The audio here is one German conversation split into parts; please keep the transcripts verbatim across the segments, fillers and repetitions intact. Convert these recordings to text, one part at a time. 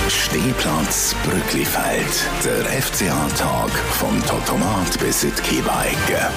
Stehplatz Brücklifeld. Der F C A-Tag vom Totomat bis in die Kiewa-Ecke.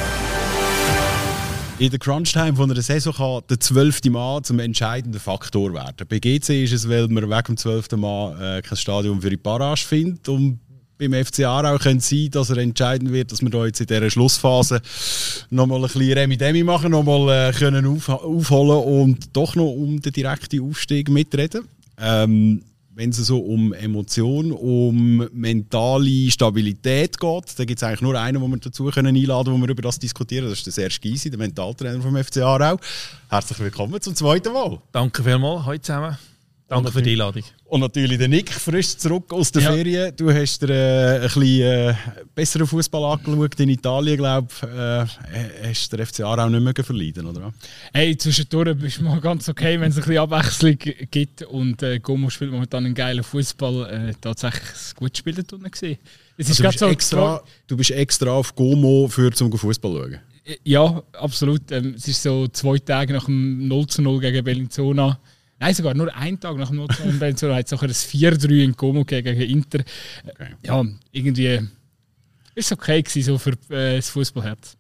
In der Crunch-Time von einer Saison kann der zwölfte Mann zum entscheidenden Faktor werden. Bei G C ist es, weil man wegen dem zwölften Mann äh, kein Stadion für die Barrage findet. Und beim F C Aarau könnte es sein, dass er entscheiden wird, dass wir da jetzt in dieser Schlussphase nochmal ein bisschen Remi-Demi machen, nochmal äh, können auf, aufholen und doch noch um den direkten Aufstieg mitreden. Ähm, Wenn es so um Emotionen, um mentale Stabilität geht, dann gibt es eigentlich nur einen, den wir dazu können einladen können, wo wir über das diskutieren. Das ist der Serge Gysi, der Mentaltrainer vom F C Aarau. Herzlich willkommen zum zweiten Mal. Danke vielmals, heute zusammen. Danke für die Einladung. Und natürlich der Nick, frisch zurück aus der ja. Ferien. Du hast dir äh, ein bisschen äh, besseren Fußball angeschaut in Italien, glaube ich. Äh, hast der F C Aarau nicht mehr verleiden, oder? Hey, zwischendurch ist mal ganz okay, wenn es ein bisschen Abwechslung gibt. Und äh, Como spielt momentan einen geilen Fußball. Äh, tatsächlich ein gutes Spiel da gesehen. Es ist also du, so bist extra, du bist extra auf Como für zum Fußball schauen? Ja, absolut. Ähm, es ist so zwei Tage nach dem null zu null gegen Bellinzona. Nein, sogar nur einen Tag nach dem null zu null in Bellinzona hat es sogar ein vier drei in Como gegen Inter. Okay. Ja, irgendwie war es okay gewesen, so für äh, das Fußballherz.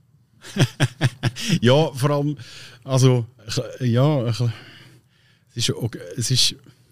Ja, vor allem, also, ja, es ist, okay, es ist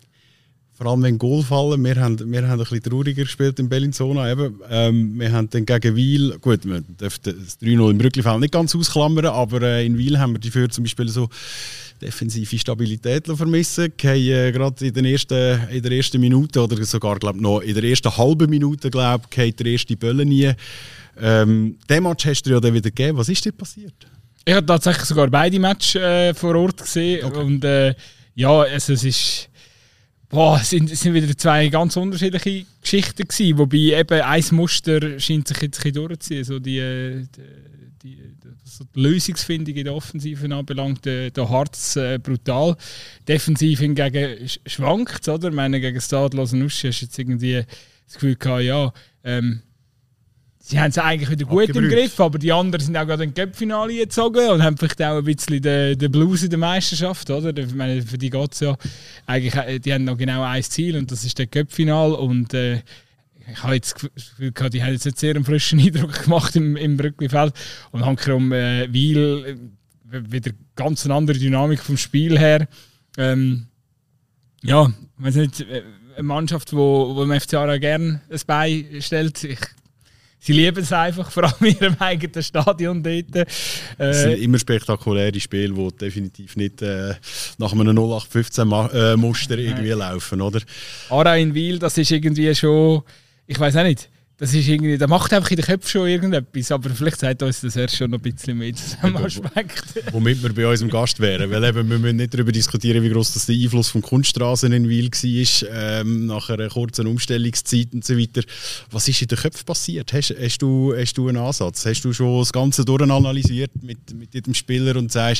vor allem wenn Goal fallen, wir haben, wir haben ein bisschen trauriger gespielt in Bellinzona. Eben. Ähm, wir haben dann gegen Wil, gut, wir dürfen das drei null im Brücklifeld nicht ganz ausklammern, aber äh, in Wil haben wir dafür zum Beispiel so defensive Stabilität vermissen. Die äh, gerade in, den ersten, in der ersten Minute oder sogar glaub, noch in der ersten halben Minute glaub, geht der erste Bölle nie. Ähm, den Match hast du ja dann wieder gegeben. Was ist dir passiert? Ich habe tatsächlich sogar beide Matches äh, vor Ort gesehen. Okay. Und äh, ja, also es ist boah, es sind, es sind wieder zwei ganz unterschiedliche Geschichten gewesen, wobei eben ein Muster scheint sich jetzt ein bisschen durchzuziehen. So die, die, die, so die Lösungsfindung in der Offensive anbelangt, der, der Harz äh, brutal. Defensiv hingegen schwankt es, oder? Ich meine, gegen Stade Lausanne-Uschi hast du jetzt irgendwie das Gefühl gehabt, ja, ähm, sie haben es eigentlich wieder gut im Griff, aber die anderen sind auch gerade in den Cup-Finale gezogen und haben vielleicht auch ein bisschen den, den Blues in der Meisterschaft, oder? Ich meine, für die geht es ja eigentlich, die haben noch genau ein Ziel und das ist der Cup-Finale und äh, ich habe jetzt das Gefühl gehabt, die haben jetzt einen sehr frischen Eindruck gemacht im, im Brücklifeld und hankerum äh, Wil äh, wieder ganz eine andere Dynamik vom Spiel her. Ähm, ja, ich weiß nicht, eine Mannschaft, die wo, wo im F C Aarau gerne ein Bein stellt, ich sie lieben es einfach, vor allem in ihrem eigenen Stadion dort. Äh, es sind immer spektakuläre Spiele, die definitiv nicht äh, nach einem null acht fünfzehn äh, Muster irgendwie Nein. laufen, oder? Aarau in Wil, das ist irgendwie schon, ich weiß auch nicht, das ist irgendwie, der macht einfach in den Köpfen schon irgendetwas, aber vielleicht sagt uns das erst schon noch ein bisschen mehr zu diesem Aspekt. Womit wir bei unserem Gast wären, weil eben, wir müssen nicht darüber diskutieren, wie gross das der Einfluss von Kunststraßen in Wil war, ähm, nach einer kurzen Umstellungszeit und so weiter. Was ist in den Köpfen passiert? Hast, hast, du, hast du einen Ansatz? Hast du schon das Ganze durchanalysiert mit, mit jedem Spieler und sagst,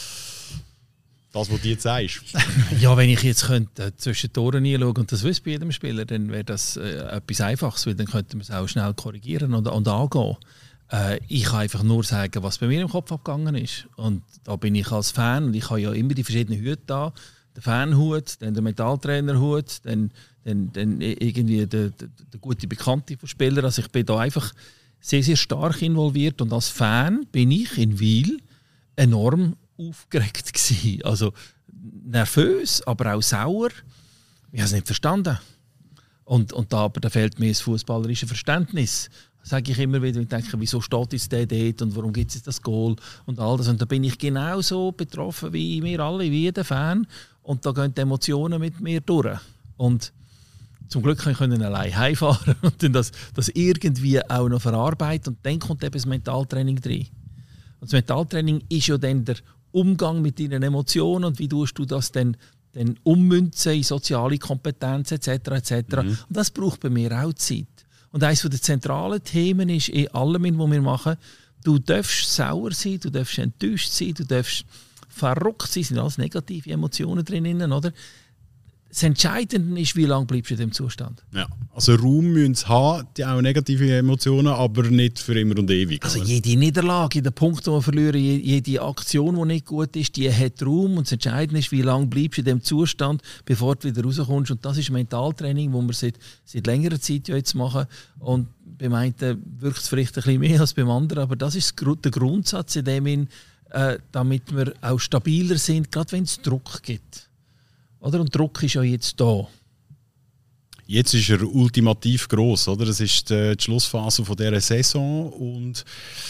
das, was du jetzt sagst? Ja, wenn ich jetzt könnte, zwischen die Ohren hinschauen und das wüsste bei jedem Spieler, dann wäre das äh, etwas Einfaches, weil dann könnte man es auch schnell korrigieren und, und angehen. Äh, ich kann einfach nur sagen, was bei mir im Kopf abgegangen ist. Und da bin ich als Fan, und ich habe ja immer die verschiedenen Hüte da, den Fanhut, dann den Metalltrainerhut, dann, dann, dann irgendwie der, der, der gute Bekannte von Spielern. Also ich bin da einfach sehr, sehr stark involviert und als Fan bin ich in Wil enorm aufgeregt gewesen. Also nervös, aber auch sauer. Ich habe es nicht verstanden. Und, und da, aber da fehlt mir das fußballerische Verständnis. Das sage ich immer wieder und denke, wieso steht jetzt der dort und warum gibt es das Goal und all das. Und da bin ich genauso betroffen wie wir alle, wie jeder Fan. Und da gehen die Emotionen mit mir durch. Und zum Glück können wir allein heimfahren und dann das, das irgendwie auch noch verarbeiten. Und dann kommt eben das Mentaltraining rein. Und das Mentaltraining ist ja dann der Umgang mit deinen Emotionen und wie tust du das dann, dann ummünzen in soziale Kompetenz et cetera et cetera. Mhm. Und das braucht bei mir auch Zeit. Und eines der zentralen Themen ist in allem, was wir machen, du darfst sauer sein, du darfst enttäuscht sein, du darfst verrückt sein, sind alles negative Emotionen drinnen, oder? das Entscheidende ist, wie lange bleibst du in diesem Zustand. Ja. Also Raum müssen sie haben, die auch negative Emotionen, aber nicht für immer und ewig. Also oder? jede Niederlage, jeder Punkt, den wir verlieren, jede Aktion, die nicht gut ist, die hat Raum. Und das Entscheidende ist, wie lange bleibst du in diesem Zustand, bevor du wieder rauskommst. Und das ist Mentaltraining, das wir seit, seit längerer Zeit ja jetzt machen. Und beim einen wirkt es vielleicht ein bisschen mehr als beim anderen, aber das ist der Grundsatz, in dem in, äh, damit wir auch stabiler sind, gerade wenn es Druck gibt. Oder? Und Druck ist ja jetzt da. Jetzt ist er ultimativ gross, oder? Das ist die, die Schlussphase von dieser Saison und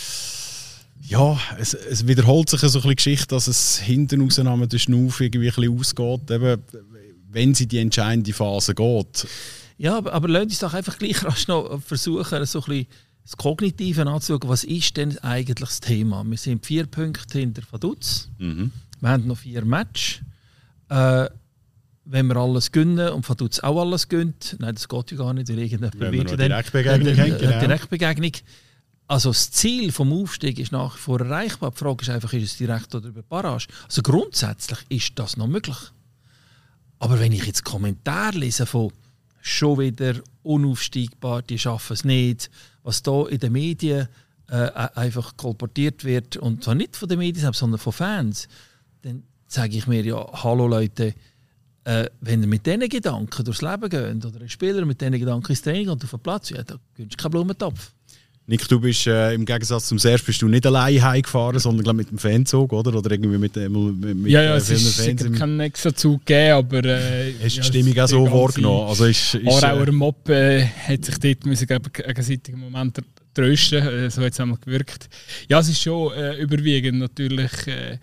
ja, es, es wiederholt sich so ein bisschen Geschichte, dass es hinten raus mit der Schnuff irgendwie ein bisschen ausgeht, eben, wenn sie die entscheidende Phase geht. Ja, aber, aber lasst uns doch einfach gleich rasch noch versuchen, so ein bisschen das Kognitive anzuschauen. Was ist denn eigentlich das Thema? Wir sind vier Punkte hinter Vaduz. Mhm. Wir haben noch vier Matches. Äh, wenn wir alles gönnen und Vaduz auch alles gönnt, nein, das geht ja gar nicht, weil irgendjemand wenn wir noch eine Direktbegegnung haben, genau. Direktbegegnung. Also das Ziel vom Aufstieg ist nach wie vor erreichbar. Die Frage ist einfach, ist es direkt oder über Barrage? Also grundsätzlich ist das noch möglich. Aber wenn ich jetzt Kommentare lese von schon wieder unaufsteigbar, die schaffen es nicht, was da in den Medien äh, einfach kolportiert wird, und zwar nicht von den Medien, sondern von Fans, dann sage ich mir ja, hallo Leute, Äh, wenn ihr mit diesen Gedanken durchs Leben geht oder ein Spieler mit diesen Gedanken ins Training und auf den Platz, ja, da gönnst du keinen Blumentopf. Nick, du bist äh, im Gegensatz zum Serge bist du nicht allein heimgefahren, sondern glaub, mit dem Fanzug, oder? Oder irgendwie mit, mit, mit ja, ja, äh, es ist Fans. Es keinen extra Zug gegeben, aber... Äh, hast du ja, die Stimmung auch so wahrgenommen? Also ist, ist, Aarauer Mob äh, hat sich dort müssen, glaub, gegenseitig Moment trösten, äh, so hat es einmal gewirkt. Ja, es ist schon äh, überwiegend natürlich äh,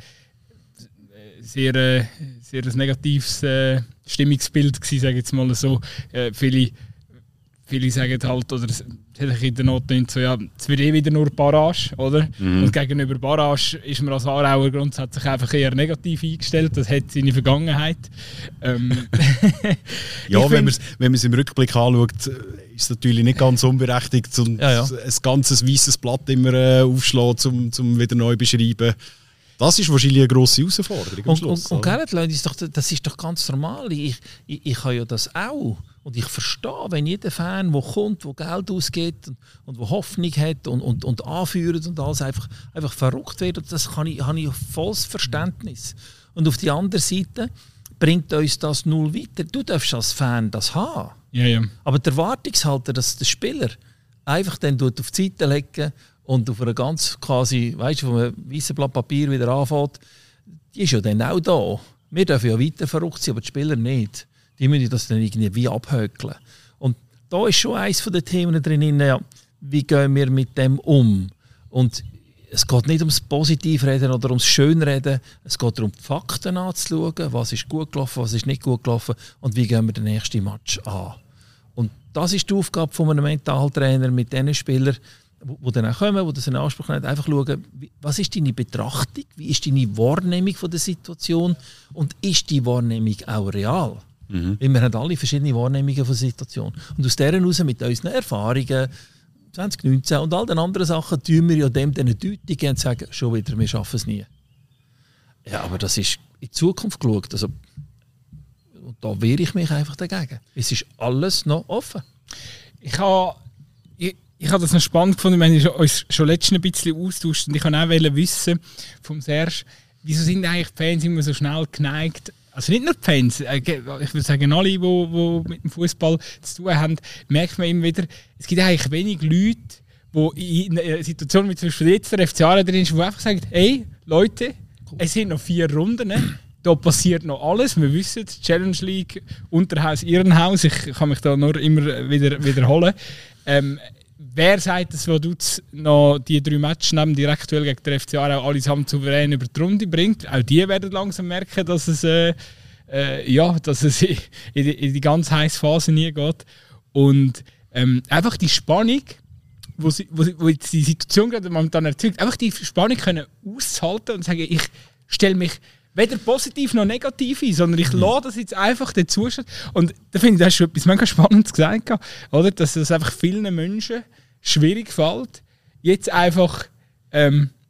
sehr, äh, sehr ein negatives äh, Stimmungsbild gewesen, sage ich jetzt mal so. Äh, viele, viele sagen halt, oder es hat in der Note so, ja, es wird eh wieder nur Barrage, oder? Mhm. Und gegenüber Barrage ist man als Aarauer grundsätzlich einfach eher negativ eingestellt, das hat seine Vergangenheit. Ähm, ja, wenn man es wenn im Rückblick anschaut, ist es natürlich nicht ganz unberechtigt, und ja, ja. ein ganzes weißes Blatt immer äh, aufschlagen, um zum wieder neu beschreiben. Das ist wahrscheinlich eine grosse Herausforderung am und, Schluss. Und, und, und Leute, ist doch, das ist doch ganz normal. Ich, ich, ich habe ja das auch. Und ich verstehe, wenn jeder Fan, der kommt, der Geld ausgibt und, und der Hoffnung hat und, und, und anführt und alles, einfach, einfach verrückt wird. Und das kann ich, habe ich volles Verständnis. Und auf der anderen Seite bringt uns das null weiter. Du darfst als Fan das haben. Ja, ja. Aber die Erwartungshaltung, dass der Spieler einfach dann auf die Seite legen und auf einer ganz quasi, weißt du, von einem weißen Blatt Papier wieder anfängt, die ist ja dann auch da. Wir dürfen ja weiter verrückt sein, aber die Spieler nicht. Die müssen das dann irgendwie wie abhökeln. Und da ist schon eines der Themen drin, ja, wie gehen wir mit dem um? Und es geht nicht ums Positivreden oder ums Schönreden, es geht darum, die Fakten anzuschauen, was ist gut gelaufen, was ist nicht gut gelaufen und wie gehen wir den nächsten Match an. Und das ist die Aufgabe von einem Mentaltrainer mit diesen Spielern, die dann auch kommen, die das in Anspruch nehmen, einfach schauen, was ist deine Betrachtung, wie ist deine Wahrnehmung von der Situation und ist die Wahrnehmung auch real? Mhm. Weil wir haben alle verschiedene Wahrnehmungen von der Situation. Und aus dieser heraus mit unseren Erfahrungen zwanzig neunzehn und all den anderen Sachen tun wir ja dem eine Deutung geben und sagen, schon wieder, wir schaffen es nie. Ja, aber das ist in die Zukunft geschaut. Also, und da wehre ich mich einfach dagegen. Es ist alles noch offen. Ich habe ich, ich hab das noch spannend gefunden, wir haben uns schon letztens ein bisschen austauscht und ich wollte auch wissen vom Serge, wieso sind eigentlich die Fans immer so schnell geneigt, also nicht nur die Fans, ich würde sagen alle, die, die mit dem Fußball zu tun haben, merkt man immer wieder, es gibt eigentlich wenig Leute, die in einer Situation wie zum Beispiel jetzt der F C Aarau drin ist, die einfach sagen, hey Leute, es sind noch vier Runden, da passiert noch alles, wir wissen, Challenge League, Unterhaus, Irrenhaus, ich kann mich da nur immer wieder wiederholen. Ähm, wer sagt, dass Vaduz noch die drei Matches neben direkt gegen den F C Aarau allesamt souverän über die Runde bringt? Auch die werden langsam merken, dass es, äh, äh, ja, dass es in, die, in die ganz heiße Phase nie geht. Und ähm, einfach die Spannung, wo, sie, wo, sie, wo die Situation gerade momentan erzeugt, einfach die Spannung können aushalten und sagen, ich stelle mich weder positiv noch negativ ein, sondern ich mhm. lasse das jetzt einfach den Zustand. Und da finde ich, das schon etwas mega Spannendes gesagt, oder? Dass es einfach vielen Menschen schwierig fällt, jetzt einfach ähm,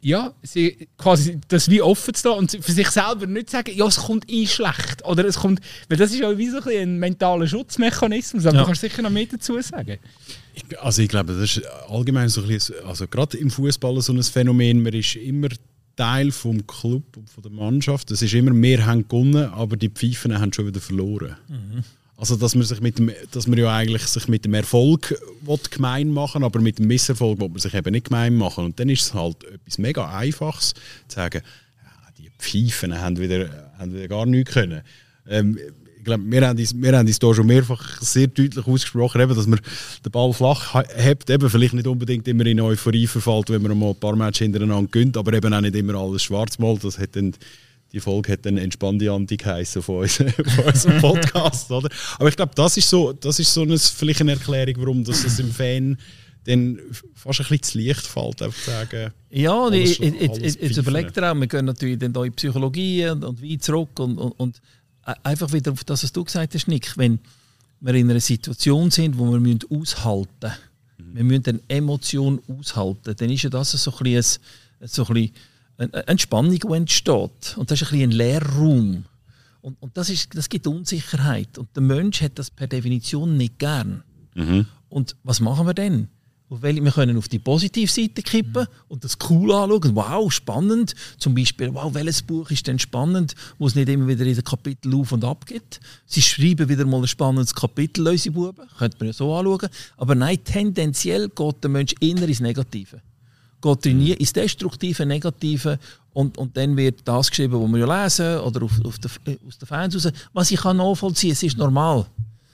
ja, sie, quasi das wie offen zu tun und für sich selber nicht sagen, ja, es kommt eh schlecht. Oder es kommt, weil das ist ja wie so ein, ein mentaler Schutzmechanismus, aber ja. Du kannst sicher noch mehr dazu sagen. Ich, also ich glaube, das ist allgemein so ein bisschen, also gerade im Fußball so ein Phänomen, man ist immer Teil vom Club und von der Mannschaft. Es ist immer, wir haben gewonnen, aber die Pfeifen haben schon wieder verloren. Mhm. Also dass man sich mit dem, dass man ja eigentlich sich mit dem Erfolg gemein machen will, aber mit dem Misserfolg will man sich eben nicht gemein machen. Und dann ist es halt etwas mega Einfaches, zu sagen, ja, die Pfeifen haben wieder, haben wieder gar nichts können. Ähm, ich glaube, wir haben uns, wir haben uns da schon mehrfach sehr deutlich ausgesprochen, eben, dass man den Ball flach hat, eben vielleicht nicht unbedingt immer in Euphorie verfällt, wenn man mal ein paar Matches hintereinander gönnt, aber eben auch nicht immer alles schwarz malt. Das hat dann Die Folge hat dann «Entspannte Andi» geheissen von, uns, von unserem Podcast. Oder? Aber ich glaube, das ist so, das ist so eine, vielleicht eine Erklärung, warum das es im Fan dann fast ein bisschen zu leicht fällt, einfach zu sagen. Ja, alles, ich, ich, ich, jetzt überlegt ihr auch, wir gehen natürlich dann in Psychologie und, und weit zurück und, und, und einfach wieder auf das, was du gesagt hast, Nick, wenn wir in einer Situation sind, wo wir müssen aushalten müssen, mhm. wir müssen eine Emotion aushalten, dann ist ja das so ein bisschen, so ein bisschen eine Spannung, die entsteht. Und das ist ein bisschen ein Leerraum. Und, und das, ist, das gibt Unsicherheit. Und der Mensch hat das per Definition nicht gern. Mhm. Und was machen wir denn? Wir können auf die positive Seite kippen und das cool anschauen. Wow, spannend. Zum Beispiel, wow, welches Buch ist denn spannend, wo es nicht immer wieder in den Kapitel auf und ab gibt. Sie schreiben wieder mal ein spannendes Kapitel, unsere Buben. Könnte man ja so anschauen. Aber nein, tendenziell geht der Mensch eher ins Negative. Geht nie ins Destruktive, Negative und, und dann wird das geschrieben, was wir ja lesen oder auf, auf der, aus den Fans raus. Was ich kann nachvollziehen, es ist normal.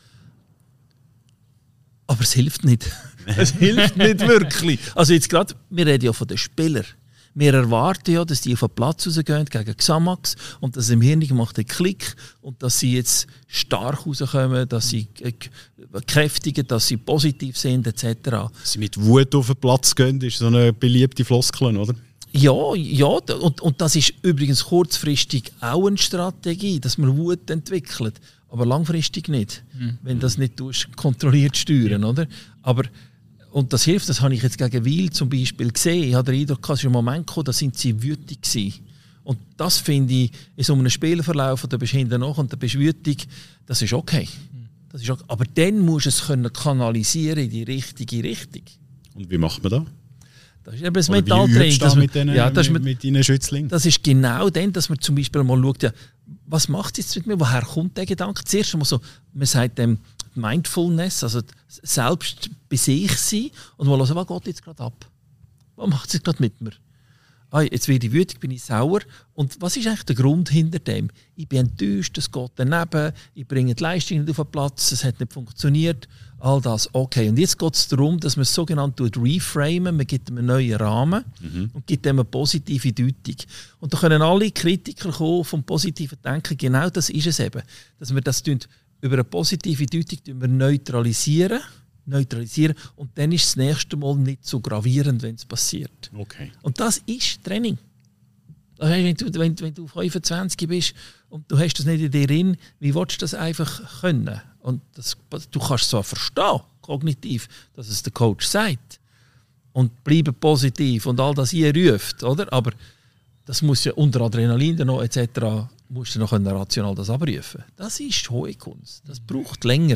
Aber es hilft nicht. Es hilft nicht wirklich. Also jetzt gerade, wir reden ja von den Spielern. Wir erwarten ja, dass die auf den Platz rausgehen gegen Xamax und dass im Hirn macht einen Klick und dass sie jetzt stark rauskommen, dass sie kräftigen, dass sie positiv sind et cetera. Dass sie mit Wut auf den Platz gehen, ist so eine beliebte Floskel, oder? Ja, ja und, und das ist übrigens kurzfristig auch eine Strategie, dass man Wut entwickelt, aber langfristig nicht, mhm. wenn das nicht kontrolliert steuern, oder? Aber und das hilft, das habe ich jetzt gegen Wil zum Beispiel gesehen. Ich hatte den Eindruck, es ist ein Moment gekommen, da sind sie wütig gewesen. Und das finde ich, in so einem Spielverlauf, da bist du hinten nach und da bist du wütig, das ist okay. Das ist okay. Aber dann musst du es können kanalisieren in die richtige Richtung. Und wie macht man das? Das ist eben das Mentaltraining. Das mit den ja, mit, mit deinen Schützlingen? Das ist genau dann, dass man zum Beispiel mal schaut, ja, was macht es jetzt mit mir, woher kommt der Gedanke? Zuerst einmal so, man sagt dem Mindfulness, also selbst bei sich sein und mal hören, was geht jetzt gerade ab? Was macht es jetzt gerade mit mir? Ah, jetzt werde ich wütend, bin ich sauer. Und was ist eigentlich der Grund hinter dem? Ich bin enttäuscht, es geht daneben, ich bringe die Leistung nicht auf den Platz, es hat nicht funktioniert, all das, okay. Und jetzt geht es darum, dass man es sogenannt reframen, man gibt ihm einen neuen Rahmen mhm. und gibt ihm eine positive Deutung. Und da können alle Kritiker kommen vom positiven Denken, genau das ist es eben, dass wir das tun, über eine positive Deutung wir neutralisieren, neutralisieren und dann ist das nächste Mal nicht so gravierend, wenn es passiert. Okay. Und das ist Training. Also wenn, du, wenn, wenn du fünfundzwanzig bist und du hast das nicht in dir drin, wie willst du das einfach können? Und das, du kannst es zwar verstehen, kognitiv, dass es der Coach sagt und bleiben positiv und all das hier ruft, oder? Aber das muss ja unter Adrenalin dann noch et cetera musst du noch rational das abrufen. Das ist hohe Kunst. Das braucht länger.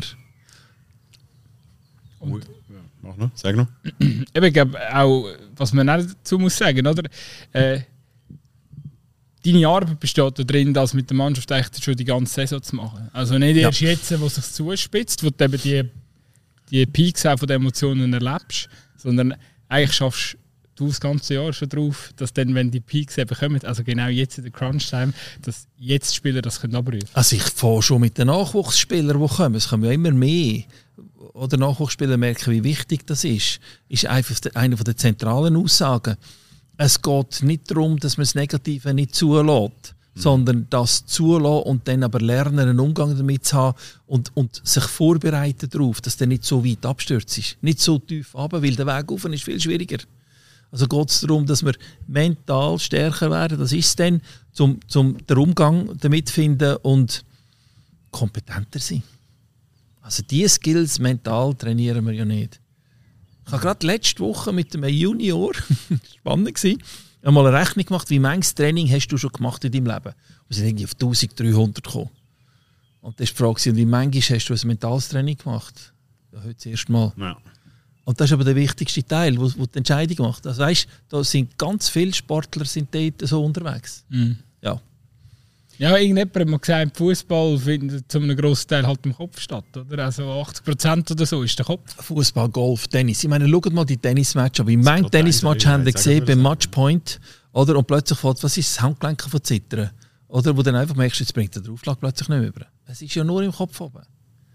Und, ja, mach noch, sag noch. Ich glaube auch, was man auch dazu muss sagen, oder? Äh, deine Arbeit besteht darin, das mit der Mannschaft eigentlich schon die ganze Saison zu machen. Also nicht erst ja. jetzt, wo es sich zuspitzt, wo du eben die, die Peaks auch von den Emotionen erlebst, sondern eigentlich schaffst du das ganze Jahr schon drauf, dass dann, wenn die Peaks eben kommen, also genau jetzt in der Crunch-Time, dass jetzt die Spieler das können abrufen. Also ich fange schon mit den Nachwuchsspielern, die kommen. Es kommen ja immer mehr. Oder Nachwuchsspieler merken, wie wichtig das ist. Ist einfach eine der zentralen Aussagen. Es geht nicht darum, dass man das Negative nicht zulässt, mhm. sondern das zulassen und dann aber lernen, einen Umgang damit zu haben und, und sich vorbereiten darauf, dass der nicht so weit abstürzt ist. Nicht so tief runter, weil der Weg rauf ist viel schwieriger. Also geht es darum, dass wir mental stärker werden, das ist es dann, zum, zum den Umgang damit finden und kompetenter sein. Also diese Skills mental trainieren wir ja nicht. Ich habe gerade letzte Woche mit einem Junior, spannend gewesen, einmal eine Rechnung gemacht, wie manches Training hast du schon gemacht in deinem Leben? Und sind irgendwie auf eintausenddreihundert gekommen. Und das ist die Frage, wie manchmal hast du ein mentales Training gemacht? Ja, heute das erste Mal. Ja. Und das ist aber der wichtigste Teil, wo, wo die Entscheidung macht. Also weißt, da sind ganz viele Sportler sind dort so unterwegs. Mhm. Ja. Ja, irgendjemand hat mal gesagt, Fußball findet zu einem grossen Teil halt im Kopf statt, oder? Also achtzig Prozent oder so ist der Kopf. Fußball, Golf, Tennis. Ich meine, schaut mal die Tennismatch an. Wie manche Tennismatch haben wir gesehen beim Matchpoint, oder? Und plötzlich fällt, was ist das Handgelenk von Zittern? Oder? Wo dann einfach merkst, jetzt bringt der Aufschlag plötzlich nicht mehr über. Es ist ja nur im Kopf oben.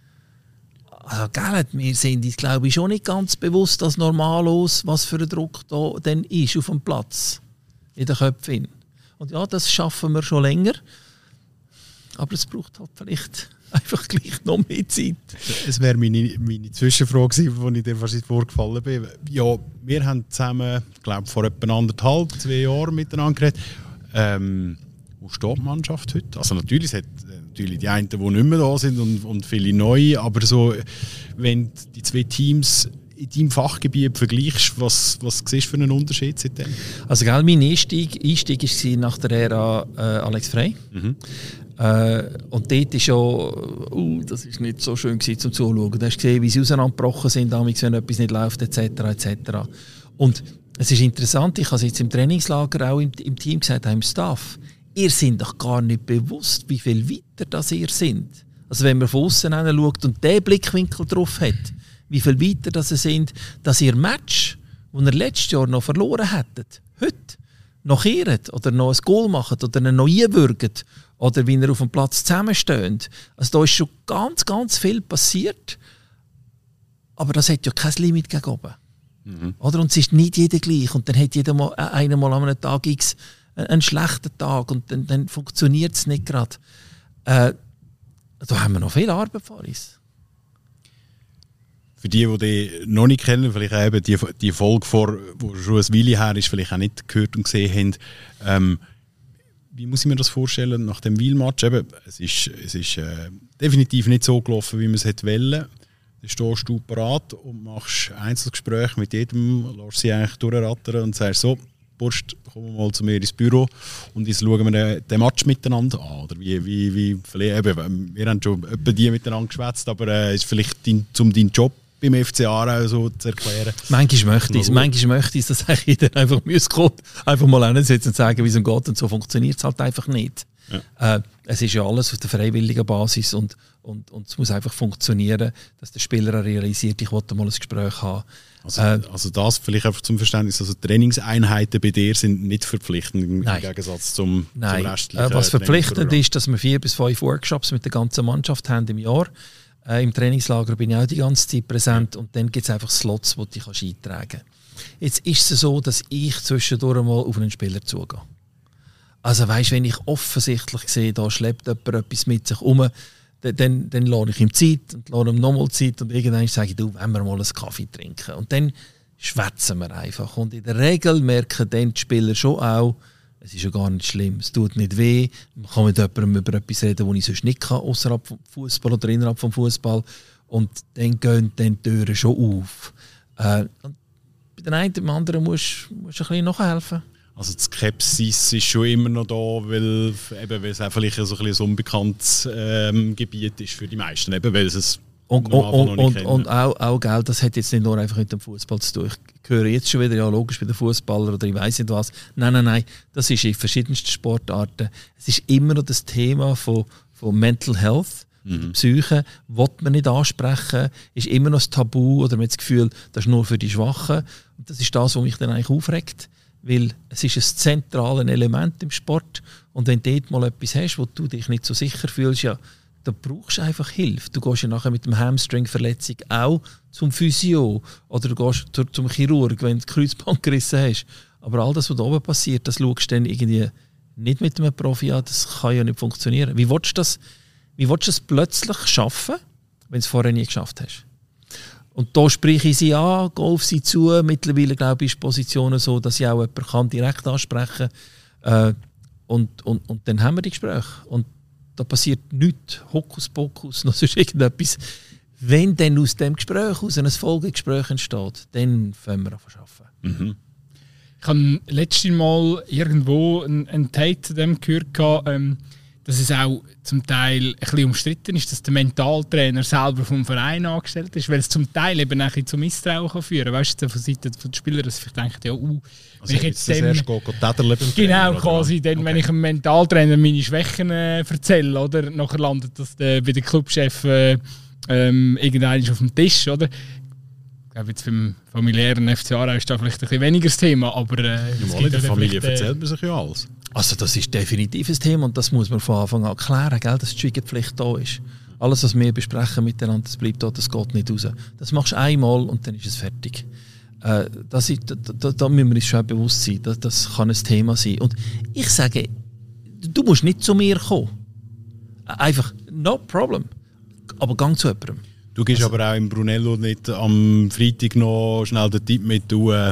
Also, gell, wir sind uns, glaube ich, schon nicht ganz bewusst als normal aus, was für ein Druck da dann ist auf dem Platz. In den Köpfen. Und ja, das schaffen wir schon länger. Aber es braucht halt vielleicht einfach gleich noch mehr Zeit. Es wäre meine, meine Zwischenfrage gewesen, die ich dir fast vorgefallen bin. Ja, wir haben zusammen, ich glaube vor etwa anderthalb, zwei Jahren miteinander geredet. Ähm, wo steht die Mannschaft heute? Also natürlich, es hat natürlich die einen, die nicht mehr da sind und, und viele neue, aber so, wenn du die zwei Teams in deinem Fachgebiet vergleichst, was, was siehst du für einen Unterschied seitdem? Also gell, mein Einstieg, Einstieg war nach der Ära äh, Alex Frey. Mhm. Äh, und dort ist ja, uh, das ist nicht so schön gewesen, zum Zuschauen. Du hast gesehen, wie sie auseinandergebrochen sind, wenn etwas nicht läuft, et cetera et cetera. Und es ist interessant, ich habe es jetzt im Trainingslager auch im, im Team gesagt, auch im Staff, ihr seid doch gar nicht bewusst, wie viel weiter das ihr sind. Also wenn man von außen schaut und den Blickwinkel drauf hat, wie viel weiter das ihr sind, dass ihr Match, das ihr letztes Jahr noch verloren hättet, heute noch kehrt oder noch ein Goal macht oder einen noch einwürgt oder wie ihr auf dem Platz zusammensteht. Also da ist schon ganz, ganz viel passiert, aber das hat ja kein Limit gegen oben. Mhm. Oder? Und es ist nicht jeder gleich und dann hat jeder mal, einer mal an einem Tag X einen schlechten Tag und dann, dann funktioniert es nicht gerade. Äh, da haben wir noch viel Arbeit vor uns. Für die, die dich noch nicht kennen, vielleicht auch eben die, die Folge, vor, wo schon ein Weile her ist, vielleicht auch nicht gehört und gesehen haben, ähm, wie muss ich mir das vorstellen nach dem Wiel-Match? Eben, es ist, es ist äh, definitiv nicht so gelaufen, wie man es hätte wollen. Dann stehst du parat und machst Einzelgespräche mit jedem, lässt sie eigentlich durchrattern und sagst so, Burst, kommen wir mal zu mir ins Büro und jetzt schauen wir den, den Match miteinander an. Oder wie, wie, wie, vielleicht, eben, wir haben schon etwa die miteinander geschwätzt, aber es äh, ist vielleicht dein, um deinen Job beim F C Aarau so zu erklären. Manchmal möchte ich es, manchmal möchte ich es, dass jeder einfach kommen, einfach mal hinsetzen und sagen, wie es ihm geht, und so funktioniert es halt einfach nicht. Ja. Äh, es ist ja alles auf der freiwilligen Basis und, und, und es muss einfach funktionieren, dass der Spieler realisiert, ich wollte mal ein Gespräch haben. Also, äh, also das vielleicht einfach zum Verständnis, also Trainingseinheiten bei dir sind nicht verpflichtend im nein. Gegensatz zum, nein. zum restlichen äh, was verpflichtend ist, dass wir vier bis fünf Workshops mit der ganzen Mannschaft haben im Jahr. Äh, Im Trainingslager bin ich auch die ganze Zeit präsent und dann gibt es einfach Slots, wo du dich eintragen kannst. Jetzt ist es so, dass ich zwischendurch mal auf einen Spieler zugehe. Also weißt, wenn ich offensichtlich sehe, da schleppt jemand etwas mit sich um, dann, dann, dann lasse ich ihm Zeit und lasse ihm nochmal Zeit und irgendwann sage ich, du, wollen wir mal einen Kaffee trinken. Und dann schwätzen wir einfach. Und in der Regel merken dann die Spieler schon auch, es ist ja gar nicht schlimm, es tut nicht weh, man kann mit jemandem über etwas reden, das ich sonst nicht kann, außerhalb vom Fußball oder innerhalb vom Fußball. Und dann gehen dann die Türen schon auf. Äh, und bei den einen oder anderen musst du ein bisschen nachhelfen. Also die Skepsis ist schon immer noch da, weil, eben, weil es auch vielleicht so ein, ein unbekanntes ähm, Gebiet ist für die meisten, eben, weil es und, und, und, und, und auch, auch gell, das hat jetzt nicht nur einfach mit dem Fußball zu tun. Ich höre jetzt schon wieder, ja logisch, bei den Fußballern oder ich weiss nicht was. Nein, nein, nein, das ist in verschiedensten Sportarten. Es ist immer noch das Thema von, von Mental Health, mhm. Psyche, will man nicht ansprechen, ist immer noch das Tabu oder man hat das Gefühl, das ist nur für die Schwachen. Und das ist das, was mich dann eigentlich aufregt. Weil es ist ein zentrales Element im Sport und wenn du dort mal etwas hast, wo du dich nicht so sicher fühlst, ja, dann brauchst du einfach Hilfe. Du gehst ja nachher mit einer Hamstring-Verletzung auch zum Physio oder du gehst zum Chirurg, wenn du das Kreuzband gerissen hast. Aber all das, was da oben passiert, das schaust du dann irgendwie nicht mit einem Profi an, das kann ja nicht funktionieren. Wie willst du das, wie willst du das plötzlich schaffen, wenn du es vorher nie geschafft hast? Und da spreche ich sie an, gehe auf sie zu. Mittlerweile, glaube ich, ist die Position so, dass ich auch jemanden kann direkt ansprechen kann. Äh, und, und, und dann haben wir die Gespräche. Und da passiert nichts, Hokuspokus, noch sonst irgendetwas. Wenn dann aus dem Gespräch, aus einem Folgegespräch entsteht, dann fangen wir an zu arbeiten. Mhm. Ich habe letztes Mal irgendwo einen, einen Take zu dem gehört, ähm, dass es auch zum Teil ein bisschen umstritten ist, dass der Mentaltrainer selber vom Verein angestellt ist, weil es zum Teil eben ein bisschen zu Misstrauen kann führen kann. Weißt du, von Seiten der Spieler, dass ich denke, ja, uh, also wenn ich jetzt dem, erst go, go genau, quasi, dann, okay. Wenn ich dem Mentaltrainer meine Schwächen äh, erzähle, oder, nachher landet das äh, bei der Clubchef äh, ähm, irgendwann auf dem Tisch, oder? Ich glaube, jetzt beim familiären F C Aarau ist da vielleicht ein bisschen weniger das Thema, aber äh, normal in der Familie äh, erzählt man sich ja alles. Also das ist definitiv ein Thema und das muss man von Anfang an klären, gell, dass die Schweigepflicht da ist. Alles, was wir besprechen miteinander, das bleibt da, das geht nicht raus. Das machst du einmal und dann ist es fertig. Äh, das ist, da, da, da müssen wir uns schon bewusst sein, das, das kann ein Thema sein. Und ich sage, du musst nicht zu mir kommen. Einfach, no problem. Aber gang zu jemandem. Du gibst also, aber auch im Brunello nicht am Freitag noch schnell den Tipp mit, du, äh,